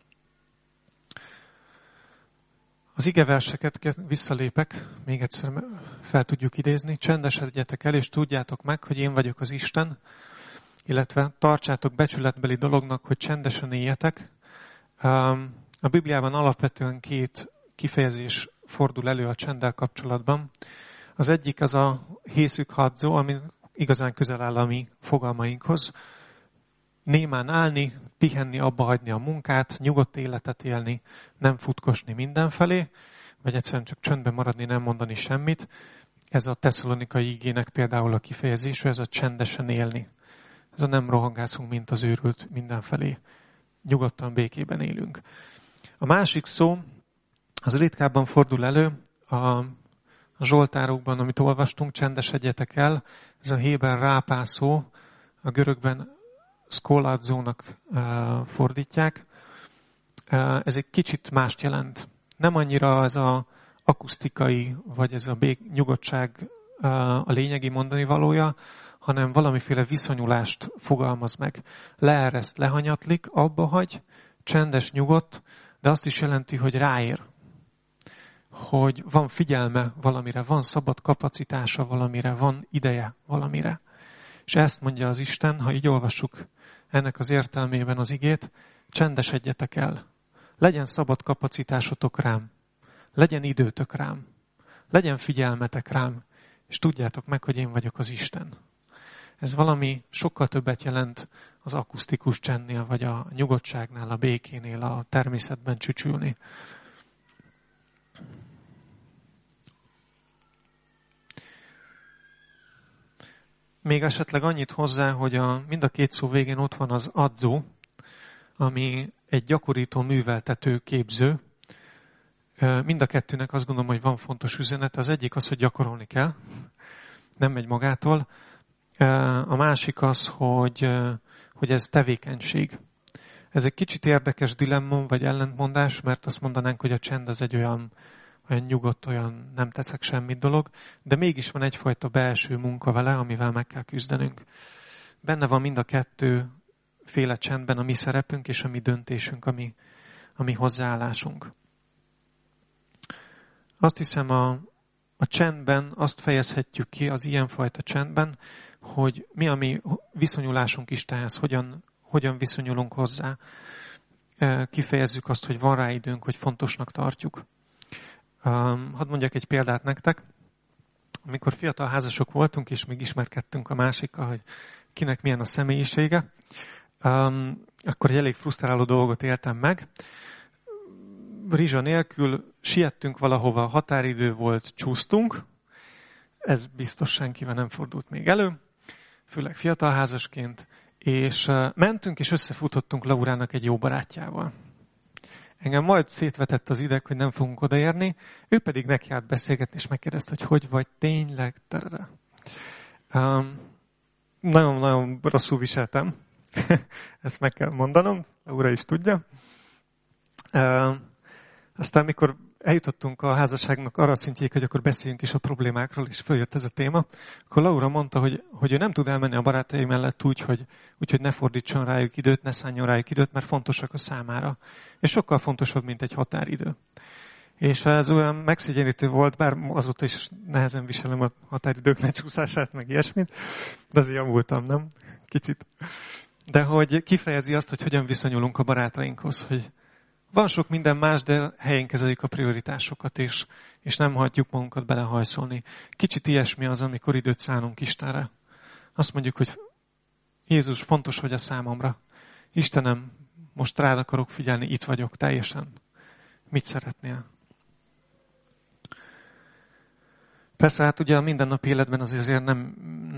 Az igeverseket visszalépek, még egyszer fel tudjuk idézni. Csendesedjetek el, és tudjátok meg, hogy én vagyok az Isten, illetve tartsátok becsületbeli dolognak, hogy csendesen éljetek. A Bibliában alapvetően két kifejezés fordul elő a csenddel kapcsolatban. Az egyik az a hészük hadzó, ami igazán közel áll a mi fogalmainkhoz. Némán állni, pihenni, abba hagyni a munkát, nyugodt életet élni, nem futkosni mindenfelé, vagy egyszerűen csak csöndben maradni, nem mondani semmit. Ez a tesszalonikai igének például a kifejezés, ez a csendesen élni. Ez a nem rohangászunk, mint az őrült mindenfelé. Nyugodtan, békében élünk. A másik szó, az ritkábban fordul elő, a, a zsoltárokban, amit olvastunk, csendesedjetek el, ez a héber rápászó, a görögben szkoladzónak uh, fordítják. Uh, ez egy kicsit mást jelent. Nem annyira ez az akusztikai, vagy ez a bék, nyugodtság uh, a lényegi mondani valója, hanem valamiféle viszonyulást fogalmaz meg. Leereszt, lehanyatlik, abba hagy, csendes, nyugodt, de azt is jelenti, hogy ráér. Hogy van figyelme valamire, van szabad kapacitása valamire, van ideje valamire. És ezt mondja az Isten, ha így olvassuk ennek az értelmében az igét, csendesedjetek el. Legyen szabad kapacitásotok rám. Legyen időtök rám. Legyen figyelmetek rám. És tudjátok meg, hogy én vagyok az Isten. Ez valami sokkal többet jelent az akusztikus csendnél, vagy a nyugodtságnál, a békénél, a természetben csücsülni. Még esetleg annyit hozzá, hogy a, mind a két szó végén ott van az adzó, ami egy gyakorító, műveltető, képző. Mind a kettőnek azt gondolom, hogy van fontos üzenet. Az egyik az, hogy gyakorolni kell, nem megy magától. A másik az, hogy, hogy ez tevékenység. Ez egy kicsit érdekes dilemmum, vagy ellentmondás, mert azt mondanánk, hogy a csend az egy olyan, olyan nyugodt, olyan nem teszek semmit dolog, de mégis van egyfajta belső munka vele, amivel meg kell küzdenünk. Benne van mind a kettő féle csendben a mi szerepünk és a mi döntésünk, a mi, a mi hozzáállásunk. Azt hiszem, a, a csendben azt fejezhetjük ki, az ilyenfajta csendben, hogy mi a mi viszonyulásunk Istenhez, hogyan, hogyan viszonyulunk hozzá. Kifejezzük azt, hogy van rá időnk, hogy fontosnak tartjuk. Um, hadd mondjak egy példát nektek. Amikor fiatal házasok voltunk, és még ismerkedtünk a másikkal, hogy kinek milyen a személyisége, um, akkor egy elég frusztráló dolgot éltem meg. Rizsa nélkül siettünk valahova, határidő volt, csúsztunk. Ez biztos senkivel nem fordult még elő, főleg fiatal házasként. És uh, mentünk, és összefutottunk Laurának egy jó barátjával. Engem majd szétvetett az ideg, hogy nem fogunk odaérni, ő pedig neki állt beszélgetni, és megkérdezte, hogy hogy vagy tényleg. Um, nagyon-nagyon rosszul viseltem. Ezt meg kell mondanom, Laura is tudja. Uh, aztán, mikor eljutottunk a házasságnak arra a szintjéig, hogy akkor beszéljünk is a problémákról, és följött ez a téma, akkor Laura mondta, hogy, hogy ő nem tud elmenni a barátai mellett úgy, hogy, úgy, hogy ne fordítson rájuk időt, ne szálljon rájuk időt, mert fontosak a számára. És sokkal fontosabb, mint egy határidő. És ez olyan megszégyenítő volt, bár azóta is nehezen viselem a határidők lecsúszását, meg ilyesmit, de azért javultam, nem? Kicsit. De hogy kifejezi azt, hogy hogyan viszonyulunk a barátainkhoz, hogy van sok minden más, de helyén kezeljük a prioritásokat, és, és nem hagyjuk magunkat belehajszolni. Kicsit ilyesmi az, amikor időt szánunk Istenre. Azt mondjuk, hogy Jézus, fontos vagy a számomra. Istenem, most rád akarok figyelni, itt vagyok teljesen. Mit szeretnél? Persze, hát ugye a mindennapi életben azért nem,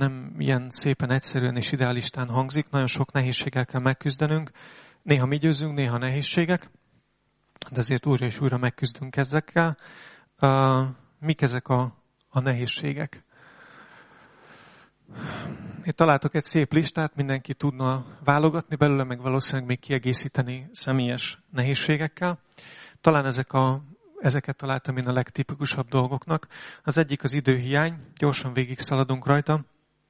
nem ilyen szépen egyszerűen és idealistán hangzik, nagyon sok nehézséggel kell megküzdenünk. Néha mi győzünk, néha nehézségek, de azért újra és újra megküzdünk ezekkel. Uh, mik ezek a, a nehézségek? Itt találtok egy szép listát, mindenki tudna válogatni belőle, meg valószínűleg még kiegészíteni személyes nehézségekkel. Talán ezek a, ezeket találtam én a legtipikusabb dolgoknak. Az egyik az időhiány, gyorsan végig szaladunk rajta.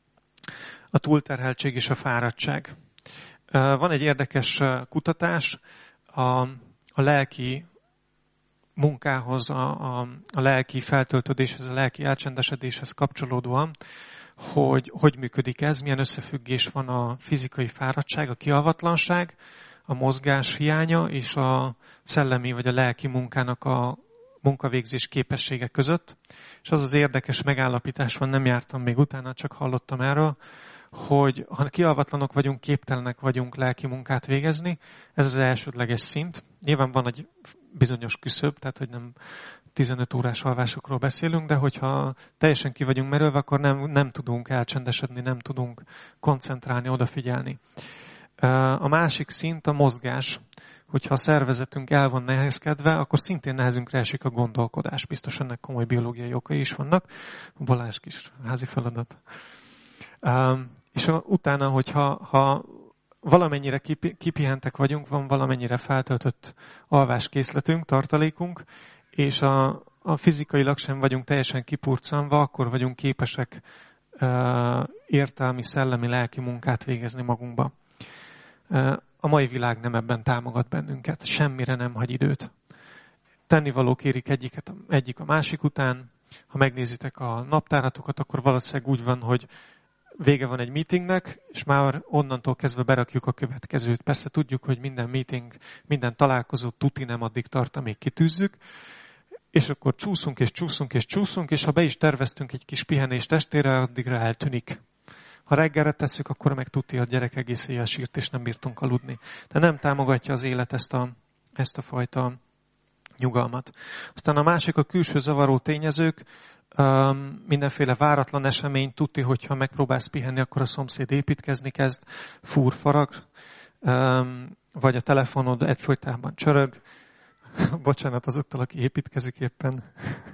A túlterheltség és a fáradtság. Van egy érdekes kutatás, a, a lelki munkához, a, a, a lelki feltöltődéshez, a lelki elcsendesedéshez kapcsolódóan, hogy hogy működik ez, milyen összefüggés van a fizikai fáradtság, a kialvatlanság, a mozgás hiánya és a szellemi vagy a lelki munkának a munkavégzés képessége között. És az az érdekes megállapítás van, nem jártam még utána, csak hallottam erről, hogy ha kialvatlanok vagyunk, képtelenek vagyunk lelki munkát végezni, ez az elsődleges szint. Nyilván van egy bizonyos küszöb, tehát hogy nem tizenöt órás alvásokról beszélünk, de hogyha teljesen ki vagyunk merülve, akkor nem, nem tudunk elcsendesedni, nem tudunk koncentrálni, odafigyelni. A másik szint a mozgás. Hogyha a szervezetünk el van nehézkedve, akkor szintén nehezünkre esik a gondolkodás. Biztos ennek komoly biológiai okai is vannak. Balázs kis házi feladat. És utána, hogyha ha valamennyire kipihentek vagyunk, van valamennyire feltöltött alváskészletünk, tartalékunk, és a, a fizikailag sem vagyunk teljesen kipurcanva, akkor vagyunk képesek uh, értelmi, szellemi, lelki munkát végezni magunkba. Uh, a mai világ nem ebben támogat bennünket, semmire nem hagy időt. Tennivalók érik egyiket, egyik a másik után. Ha megnézitek a naptáratokat, akkor valószínűleg úgy van, hogy vége van egy meetingnek, és már onnantól kezdve berakjuk a következőt. Persze tudjuk, hogy minden meeting, minden találkozó tuti nem addig tart, amíg kitűzzük, és akkor csúszunk, és csúszunk, és csúszunk, és ha be is terveztünk egy kis pihenést estére, addigra eltűnik. Ha reggelre tesszük, akkor meg tuti, a gyerek egész éjjel sírt, és nem bírtunk aludni. De nem támogatja az élet ezt a, ezt a fajta nyugalmat. Aztán a másik a külső zavaró tényezők, Um, mindenféle váratlan esemény, tuti, hogyha megpróbálsz pihenni, akkor a szomszéd építkezni kezd, fúr, farag, um, vagy a telefonod egyfolytában csörög. Bocsánat azoktól, aki építkezik éppen.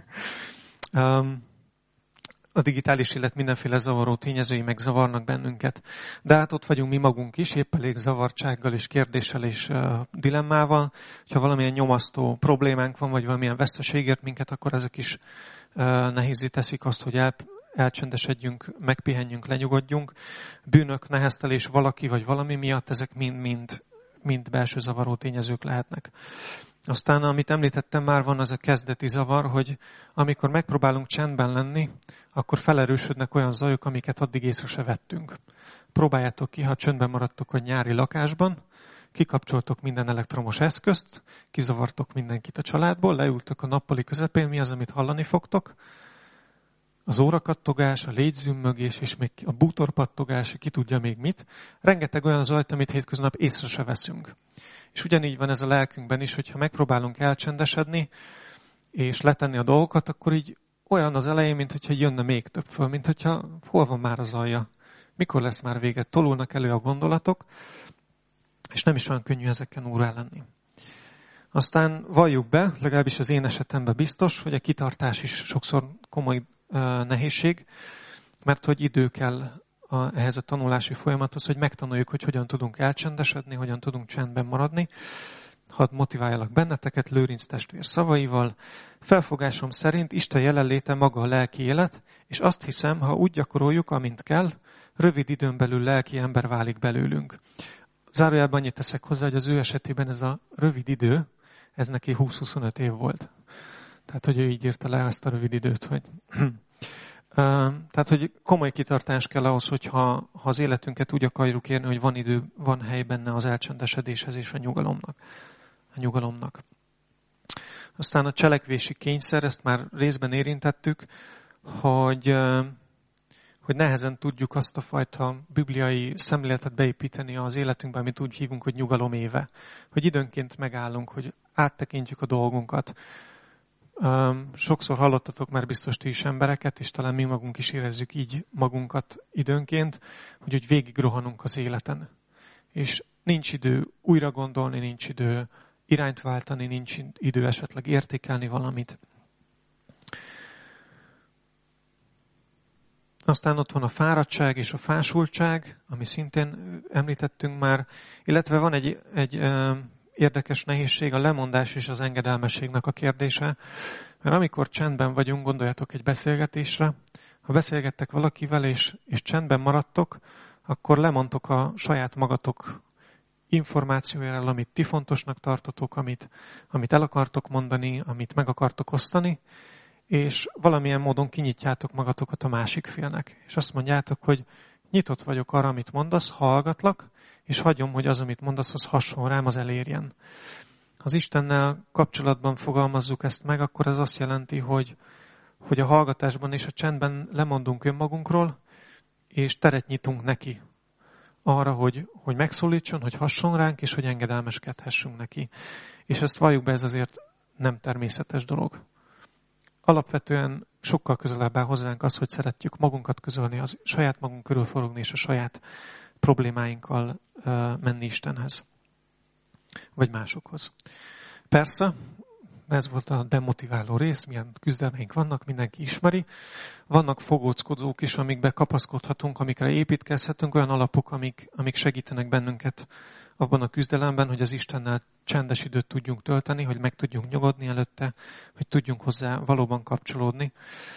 um, a digitális élet mindenféle zavaró tényezői megzavarnak bennünket. De hát ott vagyunk mi magunk is, épp elég zavartsággal és kérdéssel és uh, dilemmával. Ha valamilyen nyomasztó problémánk van, vagy valamilyen veszteségért minket, akkor ezek is uh, nehézzé teszik azt, hogy el, elcsendesedjünk, megpihenjünk, lenyugodjunk. Bűnök, neheztelés valaki vagy valami miatt, ezek mind-mind mind belső zavaró tényezők lehetnek. Aztán, amit említettem már, van az a kezdeti zavar, hogy amikor megpróbálunk csendben lenni, akkor felerősödnek olyan zajok, amiket addig észre se vettünk. Próbáljátok ki, ha csöndben maradtok a nyári lakásban, kikapcsoltok minden elektromos eszközt, kizavartok mindenkit a családból, leültök a nappali közepén, mi az, amit hallani fogtok? Az órakattogás, a légyzümmögés, és még a bútorpattogás, ki tudja még mit. Rengeteg olyan zajt, amit hétköznap észre se veszünk. És ugyanígy van ez a lelkünkben is, hogyha megpróbálunk elcsendesedni, és letenni a dolgokat, akkor így olyan az elején, mint hogyha jönne még több föl, mint hogyha hol van már az alja, mikor lesz már vége, tolulnak elő a gondolatok, és nem is olyan könnyű ezeken úrrá lenni. Aztán valljuk be, legalábbis az én esetemben biztos, hogy a kitartás is sokszor komoly uh, nehézség, mert hogy idő kell a, ehhez a tanulási folyamathoz, hogy megtanuljuk, hogy hogyan tudunk elcsendesedni, hogyan tudunk csendben maradni. Hadd motiváljalak benneteket Lőrinc testvér szavaival. Felfogásom szerint Isten jelenléte maga a lelki élet, és azt hiszem, ha úgy gyakoroljuk, amint kell, rövid időn belül lelki ember válik belőlünk. Zárójában annyit teszek hozzá, hogy az ő esetében ez a rövid idő, ez neki húsz-huszonöt év volt. Tehát, hogy ő így írta le ezt a rövid időt, hogy... Tehát, hogy komoly kitartás kell ahhoz, hogyha ha az életünket úgy akarjuk érni, hogy van idő, van hely benne az elcsendesedéshez és a nyugalomnak. A nyugalomnak. Aztán a cselekvési kényszer, ezt már részben érintettük, hogy, hogy nehezen tudjuk azt a fajta bibliai szemléletet beépíteni az életünkbe, amit úgy hívunk, hogy nyugalom éve. Hogy időnként megállunk, hogy áttekintjük a dolgunkat. Sokszor hallottatok már biztos ti is embereket, és talán mi magunk is érezzük így magunkat időnként, hogy úgy végig rohanunk az életen. És nincs idő újra gondolni, nincs idő irányt váltani, nincs idő esetleg értékelni valamit. Aztán ott van a fáradtság és a fásultság, ami szintén említettünk már, illetve van egy, egy ö, érdekes nehézség, a lemondás és az engedelmességnek a kérdése. Mert amikor csendben vagyunk, gondoljatok egy beszélgetésre, ha beszélgettek valakivel és, és csendben maradtok, akkor lemondtok a saját magatok információjáról, amit ti fontosnak tartotok, amit, amit el akartok mondani, amit meg akartok osztani, és valamilyen módon kinyitjátok magatokat a másik félnek. És azt mondjátok, hogy nyitott vagyok arra, amit mondasz, hallgatlak, és hagyom, hogy az, amit mondasz, az hasonl rám, az elérjen. Ha az Istennel kapcsolatban fogalmazzuk ezt meg, akkor ez azt jelenti, hogy, hogy a hallgatásban és a csendben lemondunk önmagunkról, és teret nyitunk neki arra, hogy, hogy megszólítson, hogy hasson ránk, és hogy engedelmeskedhessünk neki. És ezt valljuk be, ez azért nem természetes dolog. Alapvetően sokkal közelebb áll hozzánk az, hogy szeretjük magunkat közölni, az saját magunk körül forogni, és a saját problémáinkkal uh, menni Istenhez. Vagy másokhoz. Persze, ez volt a demotiváló rész, milyen küzdelmeink vannak, mindenki ismeri. Vannak fogóckodók is, amikbe kapaszkodhatunk, amikre építkezhetünk, olyan alapok, amik, amik segítenek bennünket abban a küzdelemben, hogy az Istennel csendes időt tudjunk tölteni, hogy meg tudjunk nyugodni előtte, hogy tudjunk hozzá valóban kapcsolódni.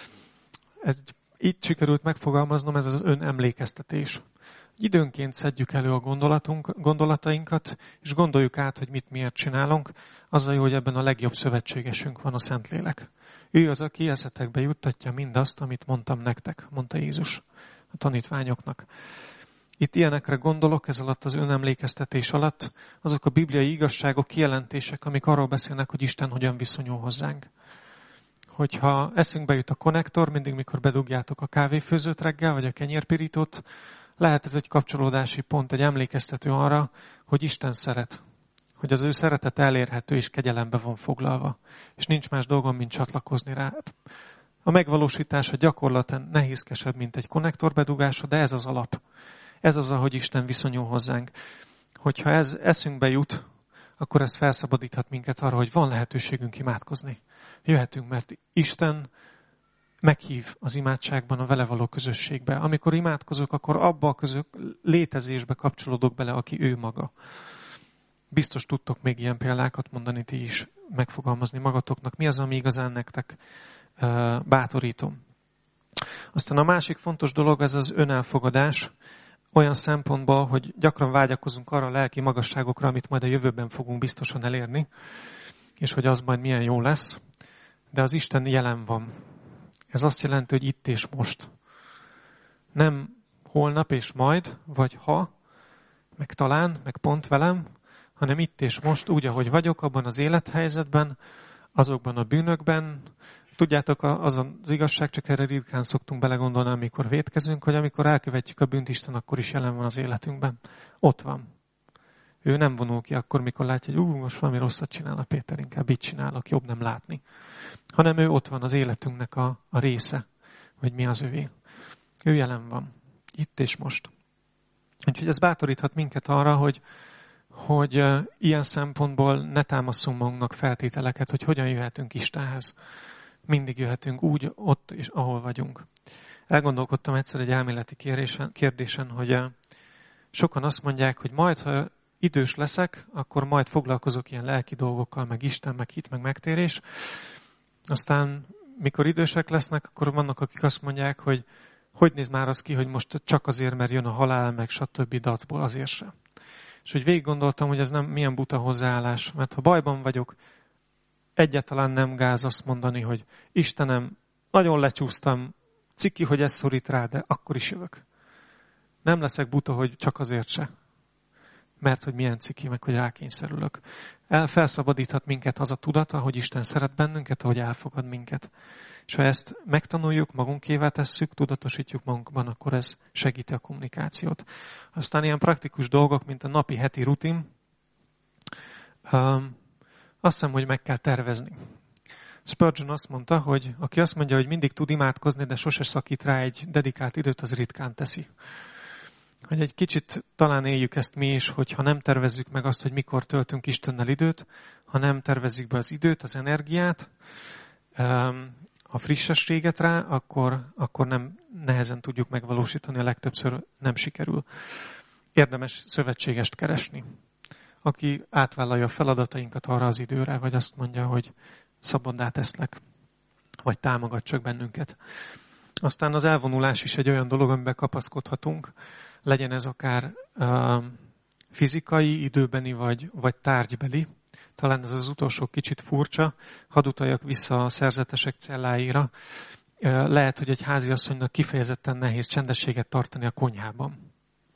Ez így sikerült megfogalmaznom, ez az önemlékeztetés. Időnként szedjük elő a gondolatunk, gondolatainkat, és gondoljuk át, hogy mit miért csinálunk. Az a jó, hogy ebben a legjobb szövetségesünk van, a Szentlélek. Ő az, aki eszetekbe juttatja mindazt, amit mondtam nektek, mondta Jézus a tanítványoknak. Itt ilyenekre gondolok, ez alatt az önemlékeztetés alatt, azok a bibliai igazságok, kijelentések, amik arról beszélnek, hogy Isten hogyan viszonyul hozzánk. Hogyha eszünkbe jut a konnektor, mindig mikor bedugjátok a kávéfőzőt reggel, vagy a kenyérpirítót, lehet ez egy kapcsolódási pont, egy emlékeztető arra, hogy Isten szeret. Hogy az ő szeretet elérhető és kegyelembe van foglalva. És nincs más dolgom, mint csatlakozni rá. A megvalósítás a gyakorlaton nehézkesebb, mint egy konnektor bedugása, de ez az alap. Ez az, ahogy Isten viszonyul hozzánk. Hogyha ez eszünkbe jut, akkor ez felszabadíthat minket arra, hogy van lehetőségünk imádkozni. Jöhetünk, mert Isten meghív az imádságban, a vele való közösségbe. Amikor imádkozok, akkor abba a közök létezésbe kapcsolódok bele, aki ő maga. Biztos tudtok még ilyen példákat mondani ti is, megfogalmazni magatoknak. Mi az, ami igazán nektek uh, bátorító. Aztán a másik fontos dolog, ez az önelfogadás. Olyan szempontból, hogy gyakran vágyakozunk arra a lelki magasságokra, amit majd a jövőben fogunk biztosan elérni, és hogy az majd milyen jó lesz. De az Isten jelen van. Ez azt jelenti, hogy itt és most. Nem holnap és majd, vagy ha, meg talán, meg pont velem, hanem itt és most, úgy, ahogy vagyok, abban az élethelyzetben, azokban a bűnökben. Tudjátok, az az igazság, csak erre ritkán szoktunk belegondolni, amikor vétkezünk, hogy amikor elkövetjük a bűnt, Isten akkor is jelen van az életünkben. Ott van. Ő nem vonul ki akkor, mikor látja, hogy ú, most valami rosszat csinál a Péter, inkább így csinálok, jobb nem látni. Hanem ő ott van az életünknek a, a része, vagy mi az övé. Ő jelen van. Itt és most. Úgyhogy ez bátoríthat minket arra, hogy, hogy uh, ilyen szempontból ne támaszunk magunknak feltételeket, hogy hogyan jöhetünk Istenhez. Mindig jöhetünk úgy, ott és ahol vagyunk. Elgondolkodtam egyszer egy elméleti kérdésen, kérdésen hogy uh, sokan azt mondják, hogy majd, ha idős leszek, akkor majd foglalkozok ilyen lelki dolgokkal, meg Isten, meg hit, meg megtérés. Aztán, mikor idősek lesznek, akkor vannak, akik azt mondják, hogy hogy néz már az ki, hogy most csak azért, mert jön a halál, meg stb. Dacból, azért sem. És hogy végig gondoltam, hogy ez nem milyen buta hozzáállás, mert ha bajban vagyok, egyáltalán nem gáz azt mondani, hogy Istenem, nagyon lecsúsztam, ciki, hogy ez szorít rá, de akkor is jövök. Nem leszek buta, hogy csak azért se. Mert hogy milyen ciki, meg hogy rákényszerülök. El felszabadíthat minket az a tudata, hogy Isten szeret bennünket, ahogy elfogad minket. És ha ezt megtanuljuk, magunkévá tesszük, tudatosítjuk magunkban, akkor ez segíti a kommunikációt. Aztán ilyen praktikus dolgok, mint a napi, heti rutin, um, azt hiszem, hogy meg kell tervezni. Spurgeon azt mondta, hogy aki azt mondja, hogy mindig tud imádkozni, de sose szakít rá egy dedikált időt, az ritkán teszi. Hogy egy kicsit talán éljük ezt mi is, hogyha nem tervezzük meg azt, hogy mikor töltünk Istennel időt, ha nem tervezzük be az időt, az energiát, a frissességet rá, akkor, akkor nem nehezen tudjuk megvalósítani, a legtöbbször nem sikerül. Érdemes szövetségest keresni, aki átvállalja a feladatainkat arra az időre, vagy azt mondja, hogy szabaddá teszlek, vagy támogat csak bennünket. Aztán az elvonulás is egy olyan dolog, amiben kapaszkodhatunk, legyen ez akár uh, fizikai, időbeni, vagy, vagy tárgybeli. Talán ez az utolsó kicsit furcsa, hadd utaljak vissza a szerzetesek celláira. Uh, lehet, hogy egy háziasszonynak kifejezetten nehéz csendességet tartani a konyhában.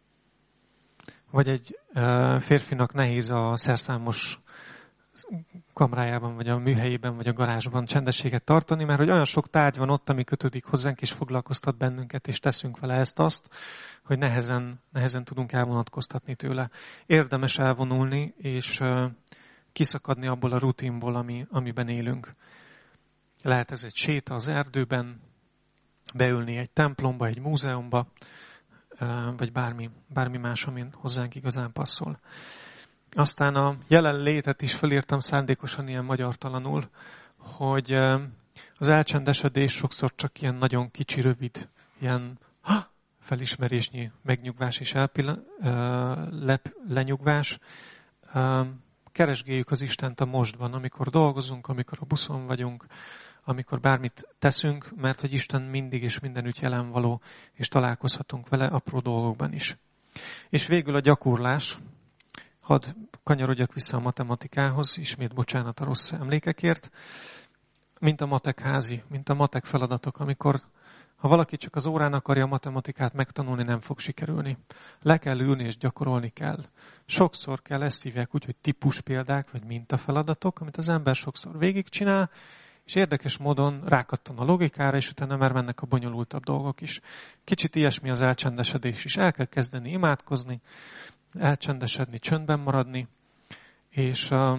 Vagy egy uh, férfinak nehéz a szerszámos kamrájában, vagy a műhelyében, vagy a garázsban csendességet tartani, mert hogy olyan sok tárgy van ott, ami kötődik hozzánk, és foglalkoztat bennünket, és teszünk vele ezt-azt, hogy nehezen, nehezen tudunk elvonatkoztatni tőle. Érdemes elvonulni, és uh, kiszakadni abból a rutinból, ami, amiben élünk. Lehet ez egy séta az erdőben, beülni egy templomba, egy múzeumba, uh, vagy bármi, bármi más, ami hozzánk igazán passzol. Aztán a jelenlétet is felírtam szándékosan ilyen magyartalanul, hogy az elcsendesedés sokszor csak ilyen nagyon kicsi, rövid, ilyen ha, felismerésnyi megnyugvás és elpillan, le, lenyugvás. Keresgéljük az Istent a mostban, amikor dolgozunk, amikor a buszon vagyunk, amikor bármit teszünk, mert hogy Isten mindig és mindenütt jelen való, és találkozhatunk vele apró dolgokban is. És végül a gyakorlás. Hadd kanyarodjak vissza a matematikához, ismét bocsánat a rossz emlékekért, mint a matek házi, mint a matek feladatok, amikor ha valaki csak az órán akarja a matematikát megtanulni, nem fog sikerülni. Le kell ülni és gyakorolni kell. Sokszor kell, ezt hívják úgy, hogy típuspéldák, vagy mintafeladatok, amit az ember sokszor végigcsinál, és érdekes módon rákattan a logikára, és utána már mennek a bonyolultabb dolgok is. Kicsit ilyesmi az elcsendesedés is. El kell kezdeni imádkozni, elcsendesedni, csöndben maradni, és uh,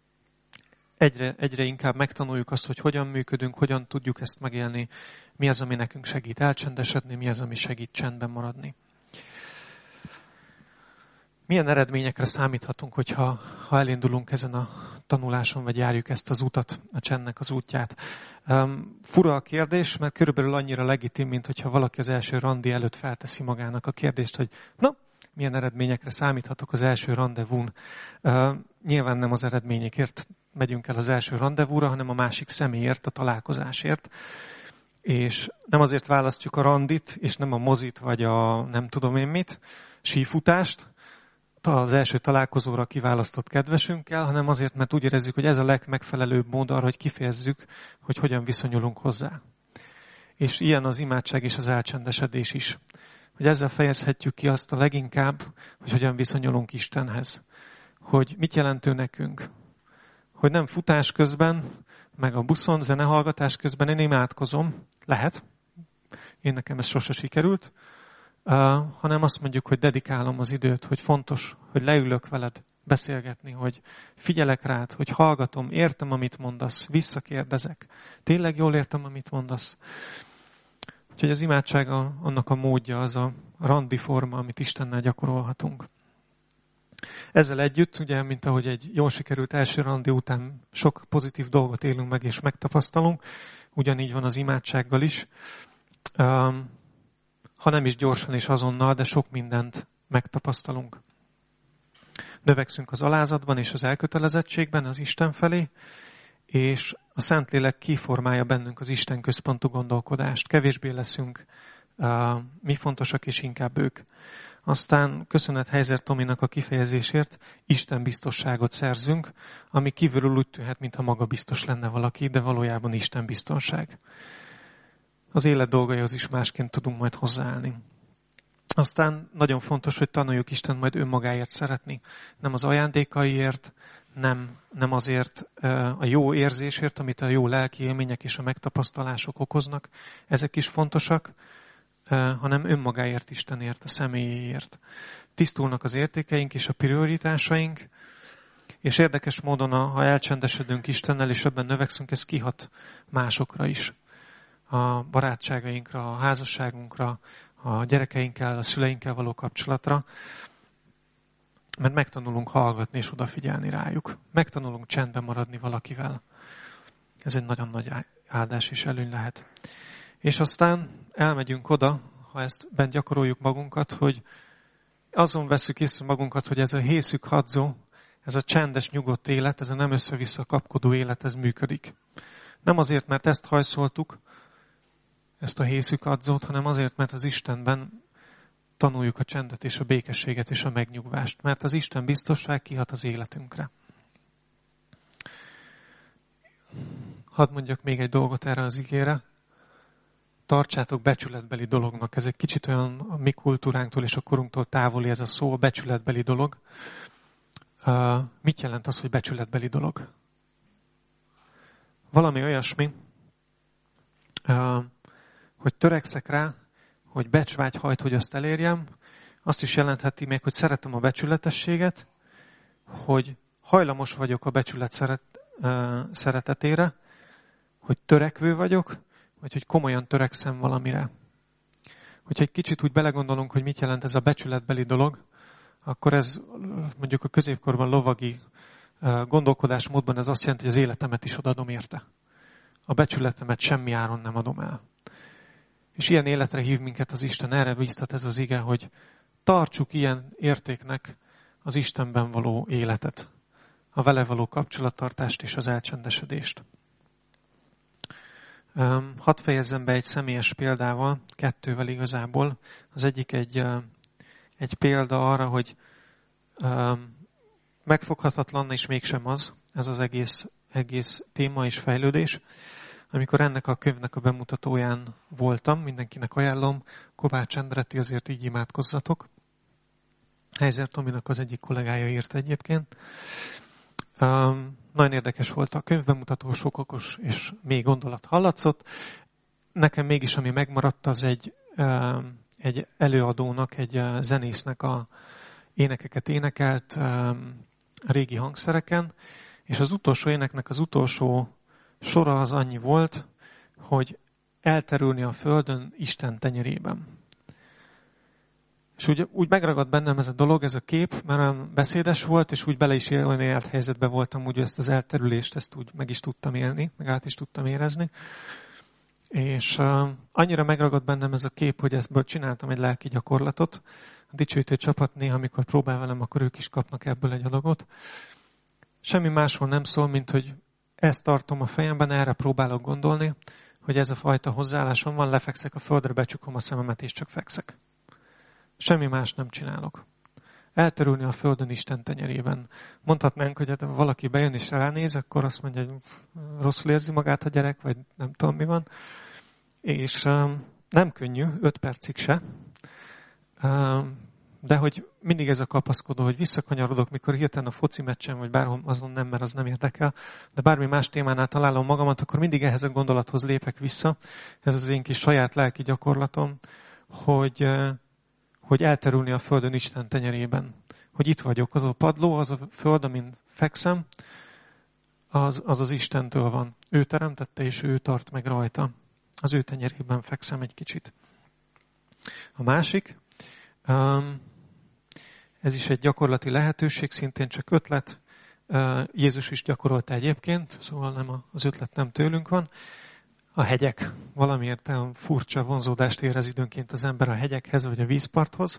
egyre, egyre inkább megtanuljuk azt, hogy hogyan működünk, hogyan tudjuk ezt megélni, mi az, ami nekünk segít elcsendesedni, mi az, ami segít csendben maradni. Milyen eredményekre számíthatunk, hogyha ha elindulunk ezen a tanuláson, vagy járjuk ezt az utat, a csendnek az útját? Um, fura a kérdés, mert körülbelül annyira legitim, mint hogyha valaki az első randi előtt felteszi magának a kérdést, hogy na, milyen eredményekre számíthatok az első randevún. Uh, nyilván nem az eredményekért megyünk el az első randevúra, hanem a másik személyért, a találkozásért. És nem azért választjuk a randit, és nem a mozit, vagy a nem tudom én mit, sífutást, az első találkozóra kiválasztott kedvesünkkel, hanem azért, mert úgy érezzük, hogy ez a legmegfelelőbb mód arra, hogy kifejezzük, hogy hogyan viszonyulunk hozzá. És ilyen az imádság és az elcsendesedés is. Hogy ezzel fejezhetjük ki azt a leginkább, hogy hogyan viszonyulunk Istenhez. Hogy mit jelentő nekünk. Hogy nem futás közben, meg a buszon, zenehallgatás közben én imádkozom. Lehet. Én nekem ez sose sikerült. Uh, hanem azt mondjuk, hogy dedikálom az időt, hogy fontos, hogy leülök veled beszélgetni, hogy figyelek rád, hogy hallgatom, értem, amit mondasz, visszakérdezek. Tényleg jól értem, amit mondasz. Úgyhogy az imádság a, annak a módja, az a randi forma, amit Istennel gyakorolhatunk. Ezzel együtt, ugye, mint ahogy egy jól sikerült első randi után sok pozitív dolgot élünk meg és megtapasztalunk, ugyanígy van az imádsággal is. Um, ha nem is gyorsan és azonnal, de sok mindent megtapasztalunk. Növekszünk az alázatban és az elkötelezettségben az Isten felé, és a Szentlélek kiformálja bennünk az Isten központú gondolkodást. Kevésbé leszünk uh, mi fontosak, és inkább ők. Aztán köszönet Heiser Tominak a kifejezésért, Isten biztosságot szerzünk, ami kívülről úgy tűnhet, mintha maga biztos lenne valaki, de valójában Isten biztonság. Az élet dolgaihoz is másként tudunk majd hozzáállni. Aztán nagyon fontos, hogy tanuljuk Isten majd önmagáért szeretni. Nem az ajándékaiért, nem, nem azért a jó érzésért, amit a jó lelki élmények és a megtapasztalások okoznak. Ezek is fontosak, hanem önmagáért, Istenért, a személyéért. Tisztulnak az értékeink és a prioritásaink, És érdekes módon, ha elcsendesedünk Istennel, és ebben növekszünk, ez kihat másokra is. A barátságainkra, a házasságunkra, a gyerekeinkkel, a szüleinkkel való kapcsolatra, mert megtanulunk hallgatni és odafigyelni rájuk. Megtanulunk csendben maradni valakivel. Ez egy nagyon nagy áldás és előny lehet. És aztán elmegyünk oda, ha ezt bent gyakoroljuk magunkat, hogy azon veszük észre magunkat, hogy ez a hészük hadzó, ez a csendes, nyugodt élet, ez a nem össze-vissza kapkodó élet, ez működik. Nem azért, mert ezt hajszoltuk, ezt a hészük hadzót, hanem azért, mert az Istenben tanuljuk a csendet és a békességet és a megnyugvást. Mert az Isten biztosság kihat az életünkre. Hadd mondjak még egy dolgot erre az igére. Tartsátok becsületbeli dolognak. Ez egy kicsit olyan a mi kultúránktól és a korunktól távoli ez a szó, a becsületbeli dolog. Uh, mit jelent az, hogy becsületbeli dolog? Valami olyasmi, uh, hogy törekszek rá, hogy becsvágy hajt, hogy azt elérjem. Azt is jelentheti még, hogy szeretem a becsületességet, hogy hajlamos vagyok a becsület szeret, uh, szeretetére, hogy törekvő vagyok, vagy hogy komolyan törekszem valamire. Hogyha egy kicsit úgy belegondolunk, hogy mit jelent ez a becsületbeli dolog, akkor ez mondjuk a középkorban lovagi gondolkodásmódban ez azt jelenti, hogy az életemet is odadom érte. A becsületemet semmi áron nem adom el. És ilyen életre hív minket az Isten, erre bíztat ez az ige, hogy tartsuk ilyen értéknek az Istenben való életet, a vele való kapcsolattartást és az elcsendesedést. Um, hadd fejezzem be egy személyes példával, kettővel igazából. Az egyik egy, uh, egy példa arra, hogy um, megfoghatatlan és mégsem az, ez az egész, egész téma és fejlődés. Amikor ennek a könyvnek a bemutatóján voltam, mindenkinek ajánlom, Kovács Endreti, azért így imádkozzatok. Heizer Tominak az egyik kollégája írt egyébként. Um, nagyon érdekes volt a könyvbemutató, sok okos és mély gondolat hallatszott. Nekem mégis, ami megmaradt, az egy, um, egy előadónak, egy uh, zenésznek a énekeket énekelt um, régi hangszereken, és az utolsó éneknek az utolsó sora az annyi volt, hogy elterülni a földön Isten tenyerében. És úgy, úgy megragadt bennem ez a dolog, ez a kép, mert olyan beszédes volt, és úgy bele is élni élt helyzetben voltam, úgy ezt az elterülést, ezt úgy meg is tudtam élni, meg át is tudtam érezni. És uh, annyira megragadt bennem ez a kép, hogy ebből csináltam egy lelki gyakorlatot. A dicsőítő csapat néha, amikor próbál velem, akkor ők is kapnak ebből egy adagot. Semmi másról nem szól, mint hogy ezt tartom a fejemben, erre próbálok gondolni, hogy ez a fajta hozzáállásom van, lefekszek a földre, becsukom a szememet, és csak fekszek. Semmi más nem csinálok. Elterülni a földön Isten tenyerében. Mondhatnánk, hogy hát valaki bejön és ránéz, akkor azt mondja, hogy rosszul érzi magát a gyerek, vagy nem tudom mi van. És um, nem könnyű, öt percig se. Um, de hogy mindig ez a kapaszkodó, hogy visszakanyarodok, mikor hirtelen a foci meccsen, vagy bárhol, azon nem, mert az nem érdekel, de bármi más témánál találom magamat, akkor mindig ehhez a gondolathoz lépek vissza. Ez az én kis saját lelki gyakorlatom, hogy, hogy elterülni a földön Isten tenyerében. Hogy itt vagyok, az a padló, az a föld, amin fekszem, az az, az Istentől van. Ő teremtette, és ő tart meg rajta. Az ő tenyerében fekszem egy kicsit. A másik, um, ez is egy gyakorlati lehetőség, szintén csak ötlet. Jézus is gyakorolta egyébként, szóval nem az ötlet nem tőlünk van. A hegyek. Valamiért olyan furcsa vonzódást érez időnként az ember a hegyekhez, vagy a vízparthoz.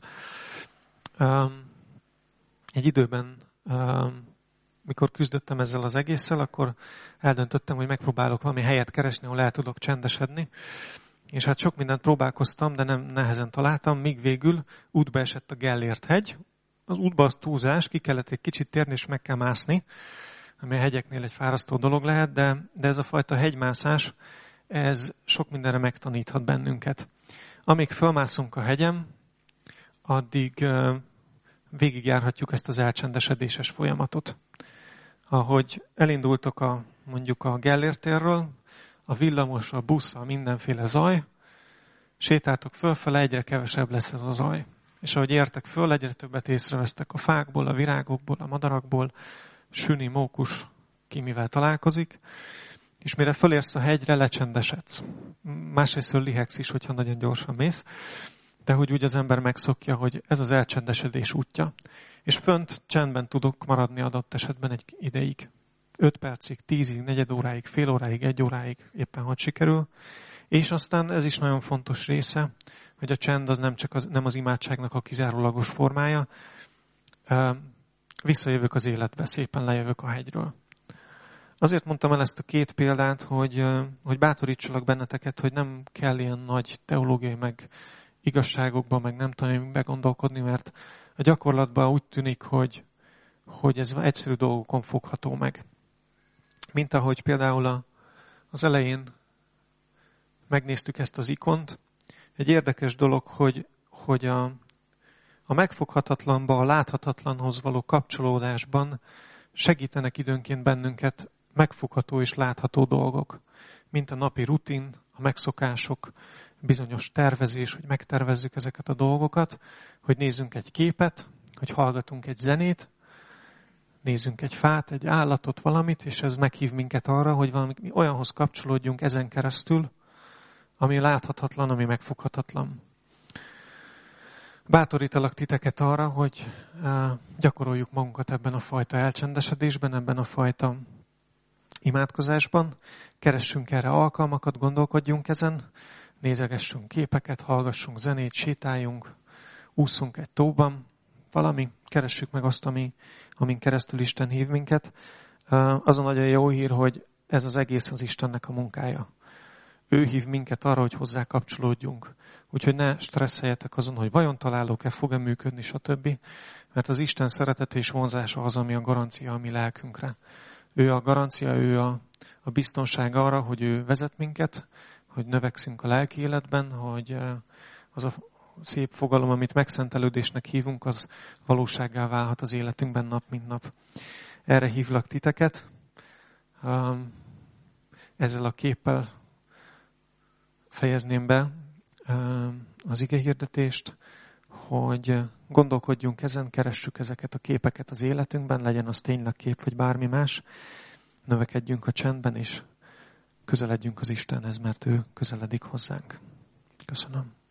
Egy időben, mikor küzdöttem ezzel az egésszel, akkor eldöntöttem, hogy megpróbálok valami helyet keresni, ahol el tudok csendesedni. És hát sok mindent próbálkoztam, de nem nehezen találtam, míg végül útba esett a Gellért hegy. Az útba az túlzás, ki kellett egy kicsit térni, és meg kell mászni, ami a hegyeknél egy fárasztó dolog lehet, de, de ez a fajta hegymászás, ez sok mindenre megtaníthat bennünket. Amíg fölmászunk a hegyem, addig uh, végigjárhatjuk ezt az elcsendesedéses folyamatot. Ahogy elindultok a, mondjuk a Gellért térről, a villamos, a busz, a mindenféle zaj, sétáltok fölfele, egyre kevesebb lesz ez a zaj. És ahogy értek föl, egyre többet észrevesztek a fákból, a virágokból, a madarakból, süni, mókus, ki mivel találkozik, és mire fölérsz a hegyre, lecsendesedsz. Másrészt lihegsz is, hogyha nagyon gyorsan mész, de hogy úgy az ember megszokja, hogy ez az elcsendesedés útja. És fönt csendben tudok maradni adott esetben egy ideig. öt percig, tízig, negyed óráig, fél óráig, egy óráig, éppen hogy sikerül. És aztán ez is nagyon fontos része, hogy a csend az nem csak az, nem az imádságnak a kizárólagos formája. Visszajövök az életbe, szépen lejövök a hegyről. Azért mondtam el ezt a két példát, hogy, hogy bátorítsalak benneteket, hogy nem kell ilyen nagy teológiai meg igazságokban, meg nem tudom begondolkodni, mert a gyakorlatban úgy tűnik, hogy, hogy ez egyszerű dolgokon fogható meg. Mint ahogy például a, az elején megnéztük ezt az ikont. Egy érdekes dolog, hogy, hogy a, a megfoghatatlanba, a láthatatlanhoz való kapcsolódásban segítenek időnként bennünket megfogható és látható dolgok, mint a napi rutin, a megszokások, bizonyos tervezés, hogy megtervezzük ezeket a dolgokat, hogy nézzünk egy képet, hogy hallgatunk egy zenét, nézzünk egy fát, egy állatot, valamit, és ez meghív minket arra, hogy valami olyanhoz kapcsolódjunk ezen keresztül, ami láthatatlan, ami megfoghatatlan. Bátorítalak titeket arra, hogy gyakoroljuk magunkat ebben a fajta elcsendesedésben, ebben a fajta imádkozásban, keressünk erre alkalmakat, gondolkodjunk ezen, nézegessünk képeket, hallgassunk zenét, sétáljunk, ússzunk egy tóban, valami, keressük meg azt, ami, amin keresztül Isten hív minket. Az a nagyon jó hír, hogy ez az egész az Istennek a munkája. Ő hív minket arra, hogy hozzá kapcsolódjunk. Úgyhogy ne stresszeljetek azon, hogy vajon találok-e, fog-e működni, stb. Mert az Isten szeretete és vonzása az, ami a garancia a mi lelkünkre. Ő a garancia, ő a, a biztonság arra, hogy ő vezet minket, hogy növekszünk a lelki életben, hogy az a szép fogalom, amit megszentelődésnek hívunk, az valósággá válhat az életünkben nap, mint nap. Erre hívlak titeket. Ezzel a képpel fejezném be az igehirdetést, hogy gondolkodjunk ezen, keressük ezeket a képeket az életünkben, legyen az tényleg kép, vagy bármi más, növekedjünk a csendben, és közeledjünk az Istenhez, mert ő közeledik hozzánk. Köszönöm.